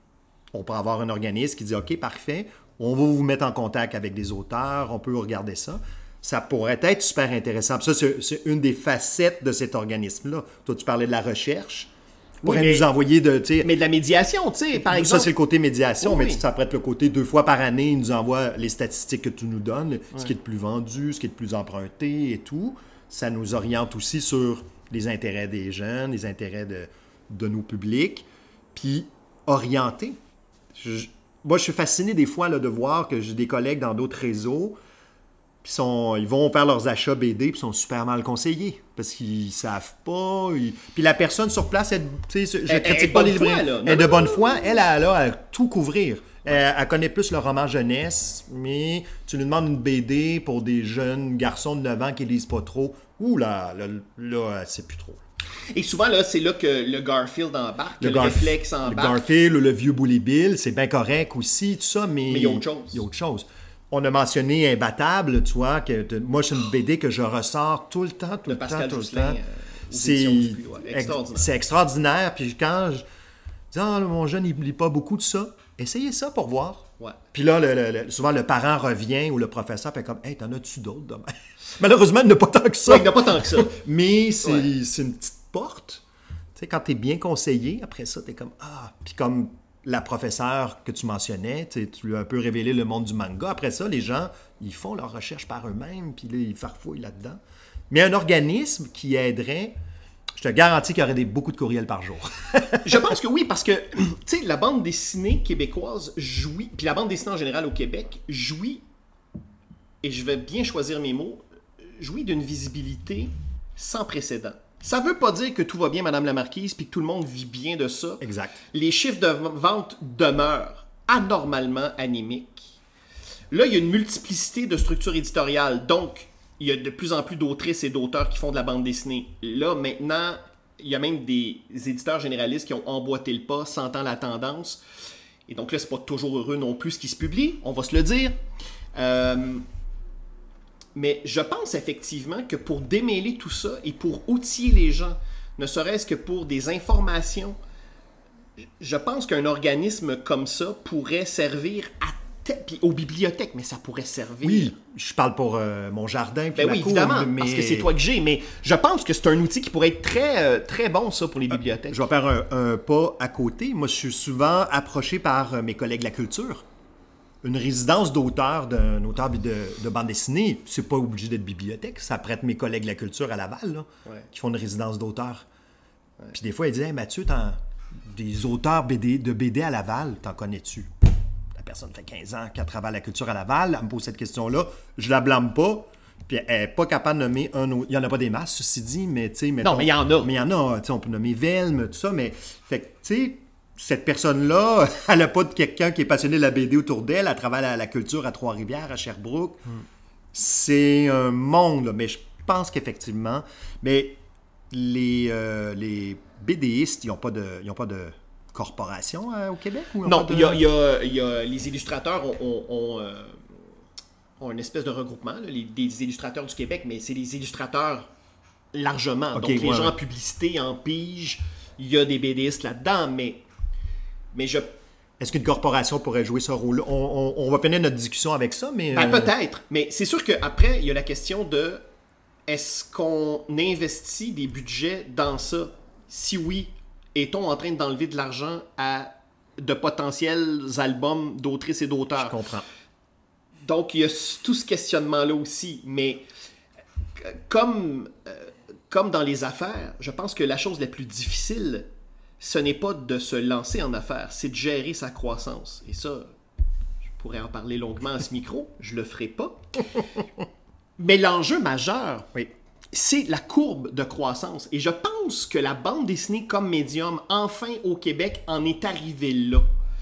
On peut avoir un organisme qui dit, OK, parfait, on va vous mettre en contact avec des auteurs, on peut regarder ça. Ça pourrait être super intéressant. Puis ça, c'est, c'est une des facettes de cet organisme-là. Toi, tu parlais de la recherche. On pourrait Oui, mais, nous envoyer de... Mais de la médiation, tu sais, par ça, exemple. Ça, c'est le côté médiation, Oui, mais oui. ça pourrait être le côté deux fois par année, ils nous envoient les statistiques que tu nous donnes, Ouais. ce qui est le plus vendu, ce qui est le plus emprunté et tout. Ça nous oriente aussi sur les intérêts des jeunes, les intérêts de, de nos publics, puis orienter. Je, moi, je suis fasciné des fois là, de voir que j'ai des collègues dans d'autres réseaux, puis sont, ils vont faire leurs achats B D, puis sont super mal conseillés, parce qu'ils savent pas. Ils... Puis la personne sur place, elle, tu sais, je Elle- critique elle est pas de les bonne libraires. foi, là. Non, Elle est de non, bonne non. foi. Elle, elle a à tout couvrir. Elle, elle connaît plus le roman jeunesse, mais tu lui demandes une B D pour des jeunes garçons de neuf ans qui lisent pas trop. Ouh là, là, là, elle sait plus trop. Et souvent, là, c'est là que le Garfield embarque, que le, Garf- réflexe le embarque. Garfield ou le vieux Bully Bill, c'est bien correct aussi, tout ça, mais... Mais il y a autre chose. Il y a autre chose. On a mentionné Imbattable, tu vois, que de- moi, c'est une B D que je ressors tout le temps, tout De le temps, Pascal tout le Jousselin, temps. euh, aux C'est éditions du Puy, ouais. ex- Extraordinaire. c'est extraordinaire. Puis quand je dis, ah, là, mon jeune, il lit pas beaucoup de ça, essayez ça pour voir. Ouais. Puis là, le- le- le- souvent, le parent revient ou le professeur fait comme, hey, t'en as-tu d'autres demain? Malheureusement, il n'a pas tant que ça. Ouais, il n'y en a pas tant que ça. Mais c'est, Ouais. c'est une petite porte. Tu sais, quand tu es bien conseillé, après ça, tu es comme ah. Puis comme la professeure que tu mentionnais, tu sais, tu lui as un peu révélé le monde du manga. Après ça, les gens, ils font leurs recherches par eux-mêmes, puis là, ils farfouillent là-dedans. Mais un organisme qui aiderait, je te garantis qu'il y aurait des, beaucoup de courriels par jour. Je pense que oui, parce que, tu sais, la bande dessinée québécoise jouit, puis la bande dessinée en général au Québec jouit, et je vais bien choisir mes mots, jouit d'une visibilité sans précédent. Ça veut pas dire que tout va bien, Madame la Marquise, puis que tout le monde vit bien de ça. Exact. Les chiffres de vente demeurent anormalement anémiques. Là, il y a une multiplicité de structures éditoriales, donc il y a de plus en plus d'autrices et d'auteurs qui font de la bande dessinée. Là, maintenant, il y a même des éditeurs généralistes qui ont emboîté le pas, sentant la tendance. Et donc là, c'est pas toujours heureux non plus ce qui se publie, on va se le dire. Euh, mais je pense effectivement que pour démêler tout ça et pour outiller les gens, ne serait-ce que pour des informations, je pense qu'un organisme comme ça pourrait servir à te- puis aux bibliothèques, mais ça pourrait servir. Oui, je parle pour euh, mon jardin. Puis Ben ma oui, cour, évidemment, mais... parce que c'est toi que j'ai, mais je pense que c'est un outil qui pourrait être très, euh, très bon, ça, pour les bibliothèques. Je vais faire un, un pas à côté. Moi, je suis souvent approché par euh, mes collègues de la culture. Une résidence d'auteur, d'un auteur de, de bande dessinée, c'est pas obligé d'être bibliothèque. Ça prête mes collègues de la culture à Laval, là, Ouais. qui font une résidence d'auteur. Puis des fois, ils disent hey, Mathieu, t'en- des auteurs B D, de B D à Laval, t'en connais-tu? La personne fait quinze ans qu'elle travaille à la culture à Laval, elle me pose cette question-là, je la blâme pas. Puis elle n'est pas capable de nommer un autre. Il n'y en a pas des masses, ceci dit, mais tu sais. Non, mais il y en a. Mais il y en a. Tu sais, on peut nommer Velm, tout ça, mais. Fait que, tu sais, cette personne-là, elle n'a pas de quelqu'un qui est passionné de la B D autour d'elle, elle travaille à la culture à Trois-Rivières, à Sherbrooke. Hmm. C'est un monde, là, mais je pense qu'effectivement. Mais les, euh, les BDistes, ils n'ont pas de. Ils ont pas de corporation euh, au Québec? Ou ils ont Non, pas de- il y a, il y a- il y a- les illustrateurs ont, ont- ont, euh, ont une espèce de regroupement, là, les, des illustrateurs du Québec, mais c'est les illustrateurs largement. Ok, Donc les ouais, gens ouais. en publicité, en pige, il y a des BDistes là-dedans, mais, mais je... Est-ce qu'une corporation pourrait jouer ce rôle-là? On, on- on va finir notre discussion avec ça, mais... Ben, euh, peut-être, mais c'est sûr qu'après, il y a la question de est-ce qu'on investit des budgets dans ça? Si oui, est-on en train d'enlever de l'argent à de potentiels albums d'autrices et d'auteurs? Je comprends. Donc, il y a s- tout ce questionnement-là aussi. Mais euh, comme, euh, comme dans les affaires, je pense que la chose la plus difficile, ce n'est pas de se lancer en affaires, c'est de gérer sa croissance. Et ça, je pourrais en parler longuement à ce micro, je le ferai pas. Mais l'enjeu majeur, Oui. c'est la courbe de croissance. Et je pense que la bande dessinée comme médium, enfin au Québec, en est arrivée là.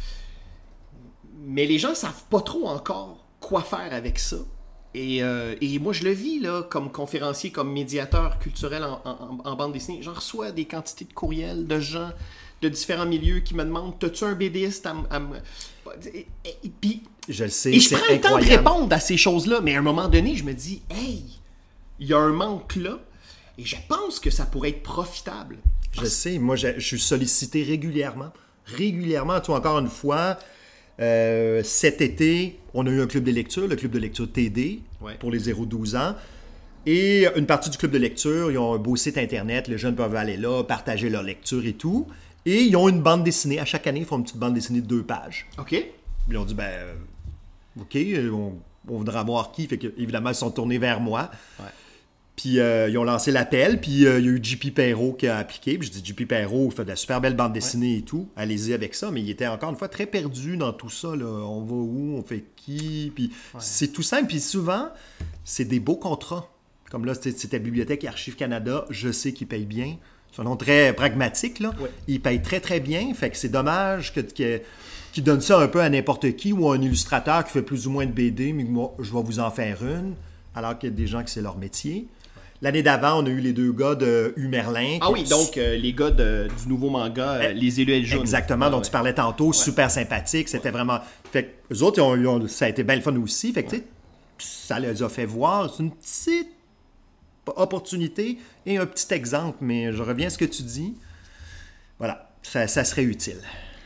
Mais les gens ne savent pas trop encore quoi faire avec ça. Et, euh, et moi, je le vis là, comme conférencier, comme médiateur culturel en, en- en bande dessinée. J'en reçois des quantités de courriels de gens de différents milieux qui me demandent « T'as-tu un BDiste à, à me... » Et, et, et, puis, je le sais, et je c'est prends le incroyable. temps de répondre à ces choses-là, mais à un moment donné, je me dis « Hey, il y a un manque là, et je pense que ça pourrait être profitable. » Je sais, moi, je, je suis sollicité régulièrement. Régulièrement, tu vois, encore une fois, euh, cet été, on a eu un club de lecture, le club de lecture T D, Ouais. pour les zéro douze ans. Et une partie du club de lecture, ils ont un beau site Internet, les jeunes peuvent aller là, partager leur lecture et tout. Et ils ont une bande dessinée. À chaque année, ils font une petite bande dessinée de deux pages. OK. Puis ils ont dit, ben, euh, OK, on, on voudra voir qui. Fait que, évidemment, ils sont tournés vers moi. Ouais. Puis euh, ils ont lancé l'appel, puis euh, il y a eu J P Perrault qui a appliqué. Puis je dis, J P Perrault fait de la super belle bande dessinée ouais. et tout. Allez-y avec ça. Mais il était encore une fois très perdu dans tout ça. Là. On va où? On fait qui? Puis ouais. c'est tout simple. Puis souvent, c'est des beaux contrats. Comme là, c'était Bibliothèque et Archives Canada. Je sais qu'ils payent bien. C'est un nom très pragmatique. Là. Ouais. Ils payent très, très bien. Fait que c'est dommage que, que, qu'ils donnent ça un peu à n'importe qui ou à un illustrateur qui fait plus ou moins de B D, mais moi, je vais vous en faire une. Alors qu'il y a des gens que c'est leur métier. L'année d'avant, on a eu les deux gars de Humerlin. Ah oui, donc euh, les gars de, du nouveau manga, euh, eh, Les Élus et le Jaune. Exactement, ah, dont ouais. tu parlais tantôt, ouais. super sympathique. C'était ouais. vraiment... Fait que eux autres, ils ont, ils ont, ça a été bien le fun aussi. Fait que, ouais. tu sais, ça les a fait voir. C'est une petite opportunité et un petit exemple, mais je reviens à ce que tu dis. Voilà, ça, ça serait utile.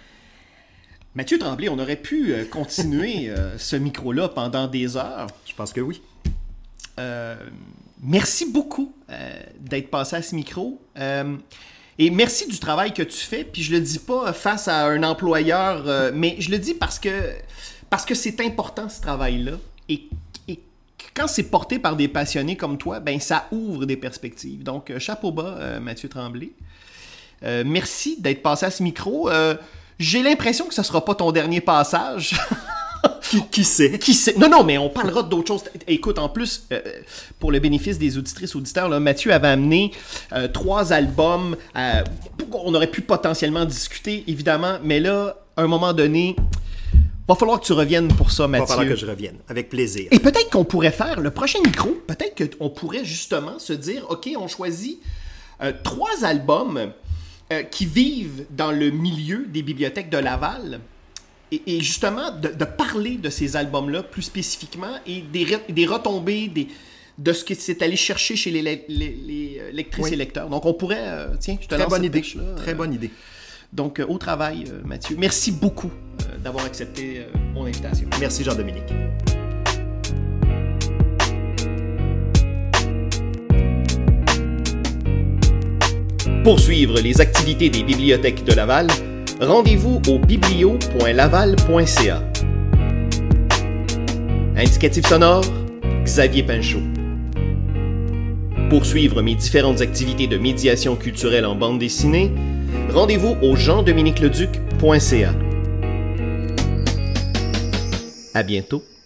Mathieu Tremblay, on aurait pu euh, continuer euh, ce micro-là pendant des heures. Je pense que oui. Euh... Merci beaucoup euh, d'être passé à ce micro. Euh, et merci du travail que tu fais. Puis je le dis pas face à un employeur, euh, mais je le dis parce que parce que c'est important ce travail-là. Et, et quand c'est porté par des passionnés comme toi, ben ça ouvre des perspectives. Donc chapeau bas, euh, Mathieu Tremblay. Euh, merci d'être passé à ce micro. Euh, j'ai l'impression que ce sera pas ton dernier passage. Qui, qui sait? Qui sait? Non, non, mais on parlera d'autres choses. Écoute, en plus, euh, pour le bénéfice des auditrices auditeurs, là, Mathieu avait amené euh, trois albums. Euh, on aurait pu potentiellement discuter, évidemment, mais là, à un moment donné, va falloir que tu reviennes pour ça, Mathieu. Va falloir que je revienne, avec plaisir. Et peut-être qu'on pourrait faire le prochain micro, peut-être qu'on pourrait justement se dire, OK, on choisit euh, trois albums euh, qui vivent dans le milieu des bibliothèques de Laval. Et, et justement, de, de parler de ces albums-là plus spécifiquement et des, re, des retombées des, de ce que c'est allé chercher chez les, les, les lectrices oui. et lecteurs. Donc, on pourrait... Euh, tiens, je te Très lance bonne cette idée. pêche-là. Très bonne idée. Donc, euh, au travail, euh, Mathieu. Merci beaucoup euh, d'avoir accepté euh, mon invitation. Merci, Jean-Dominique. Pour suivre les activités des bibliothèques de Laval, rendez-vous au biblio point laval point c a. Indicatif sonore, Xavier Pinchot. Pour suivre mes différentes activités de médiation culturelle en bande dessinée, rendez-vous au jean dominique leduc point c a. À bientôt.